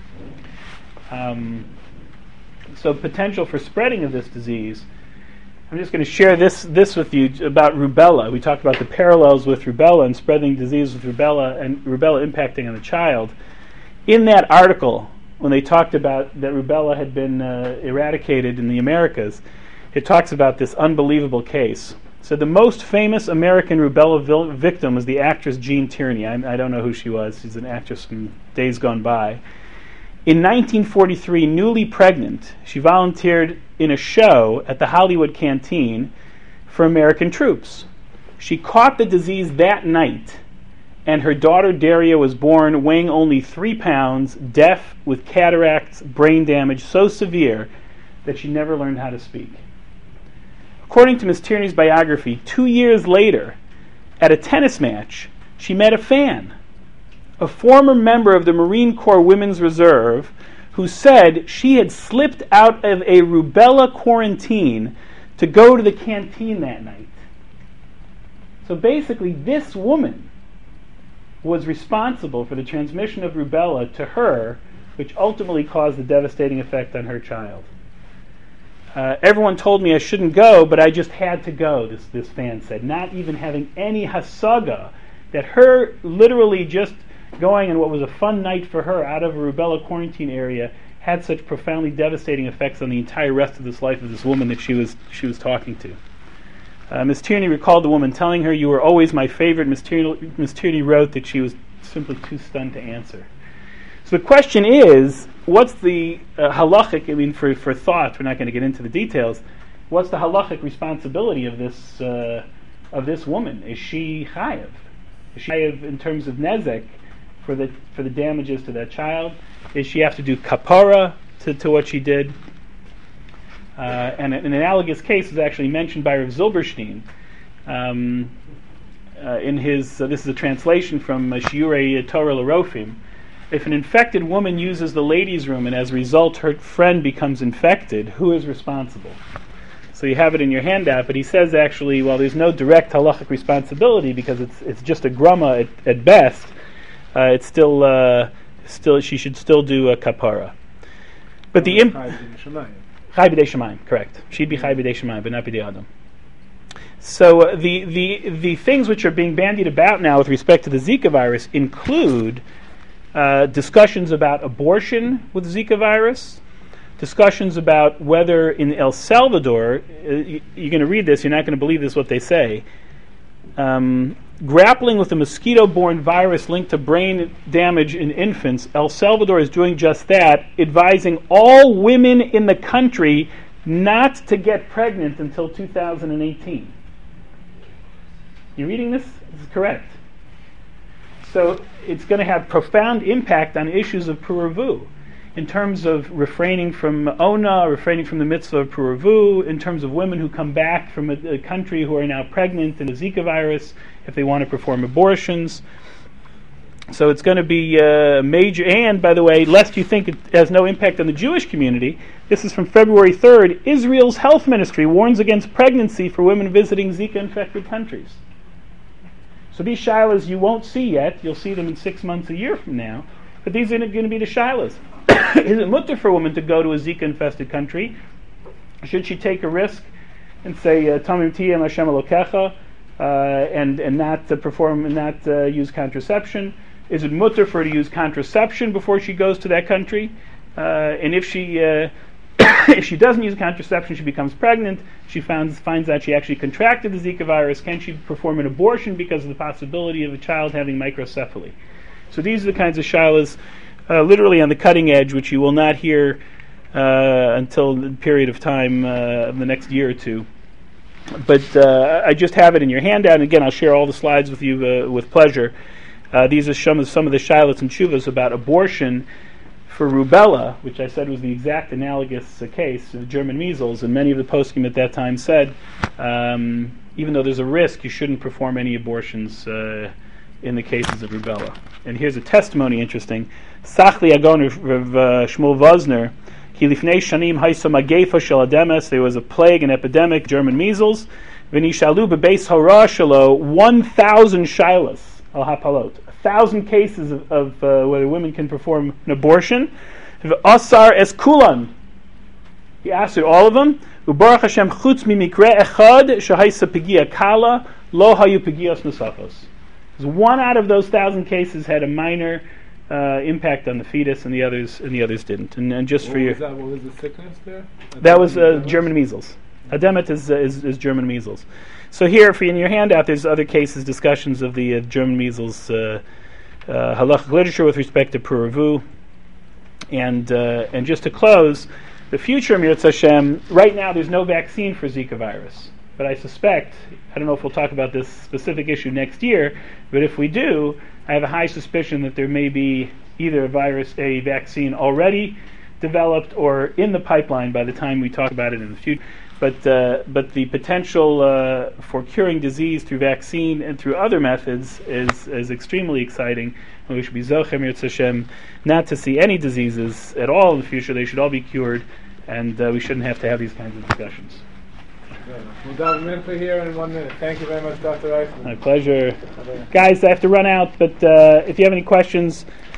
So potential for spreading of this disease. I'm just going to share this with you about rubella. We talked about the parallels with rubella and spreading disease with rubella and rubella impacting on the child. In that article, when they talked about that rubella had been eradicated in the Americas, it talks about this unbelievable case. So the most famous American rubella victim was the actress Jean Tierney. I don't know who she was. She's an actress from days gone by. In 1943, newly pregnant, she volunteered in a show at the Hollywood Canteen for American troops. She caught the disease that night, and her daughter Daria was born weighing only 3 pounds, deaf, with cataracts, brain damage so severe that she never learned how to speak. According to Ms. Tierney's biography, 2 years later, at a tennis match, she met a fan, a former member of the Marine Corps Women's Reserve, who said she had slipped out of a rubella quarantine to go to the canteen that night. So basically, this woman was responsible for the transmission of rubella to her, which ultimately caused a devastating effect on her child. Everyone told me I shouldn't go, but I just had to go, this fan said, not even having any hasaga, that her literally just going in what was a fun night for her out of a rubella quarantine area had such profoundly devastating effects on the entire rest of this life of this woman that she was talking to. Ms. Tierney recalled the woman telling her, "You were always my favorite." Ms. Tierney wrote that she was simply too stunned to answer. So the question is, what's the halachic, for thought, we're not going to get into the details, what's the halachic responsibility of this woman? Is she chayev? Is she chayev in terms of nezek for the damages to that child? Is she have to do kapara to what she did? And an analogous case is actually mentioned by Rav Zilberstein in his. This is a translation from Shiurei Torah L'Rofim. If an infected woman uses the ladies' room and as a result her friend becomes infected, who is responsible? So you have it in your handout, but he says actually, well, there's no direct halachic responsibility because it's just a grumma at best. It's still she should still do a kapara. But the Chai b'dei Shemayim, correct. She'd be Chai b'dei Shemayim, but not b'dei Adam. So the things which are being bandied about now with respect to the Zika virus include discussions about abortion with Zika virus, discussions about whether in El Salvador, you're going to read this, you're not going to believe this what they say, grappling with the mosquito-borne virus linked to brain damage in infants, El Salvador is doing just that, advising all women in the country not to get pregnant until 2018. You reading this? This is correct. So it's going to have profound impact on issues of puravu, in terms of refraining from ona, refraining from the mitzvah of puravu, in terms of women who come back from a country who are now pregnant in the Zika virus, if they want to perform abortions. So it's going to be major. And, by the way, lest you think it has no impact on the Jewish community, this is from February 3rd. Israel's health ministry warns against pregnancy for women visiting Zika-infected countries. So these shilas you won't see yet. You'll see them in 6 months, a year from now. But these are going to be the shilas. Is it mutter for a woman to go to a Zika-infested country? Should she take a risk and say Tamim Tiyam Hashem Elokecha and not perform and not use contraception? Is it mutter for her to use contraception before she goes to that country? And if she if she doesn't use contraception, she becomes pregnant. She finds out she actually contracted the Zika virus. Can she perform an abortion because of the possibility of a child having microcephaly? So these are the kinds of shilas literally on the cutting edge, which you will not hear until the period of time of the next year or two. But I just have it in your handout, and again, I'll share all the slides with you with pleasure. These are some of the shilas and shuvas about abortion for rubella, which I said was the exact analogous case of German measles, and many of the poskim at that time said, even though there's a risk, you shouldn't perform any abortions in the cases of rubella. And here's a testimony, interesting. Sachli Agon Rav Shmuel Vosner, Ki lifnei shanim haisa magefa shel ademes, there was a plague, an epidemic, German measles, v'nishalu bebeis hara shelo 1,000 shilas al hapalot, 1,000 cases of whether women can perform an abortion. Asar es kulan, he asked all of them. U'baruch Hashem chutz mimikre echad shehaisa pegia kala lo hayu pegios nosachos. One out of those 1,000 cases had a minor impact on the fetus, and the others didn't. And just for you, what was the sickness there? That was German measles. Ademet is German measles. So here, for in your handout, there's other cases, discussions of the German measles halachic literature with respect to puravu. And just to close, the future, Mirz Hashem, right now there's no vaccine for Zika virus. But I suspect, I don't know if we'll talk about this specific issue next year, but if we do, I have a high suspicion that there may be either a vaccine already developed or in the pipeline by the time we talk about it in the future. But the potential for curing disease through vaccine and through other methods is extremely exciting. And we should be zochem Mirz Hashem not to see any diseases at all in the future. They should all be cured, and we shouldn't have to have these kinds of discussions. We'll dive minute here in 1 minute. Thank you very much, Dr. Reisman. My pleasure. Guys, I have to run out, but if you have any questions,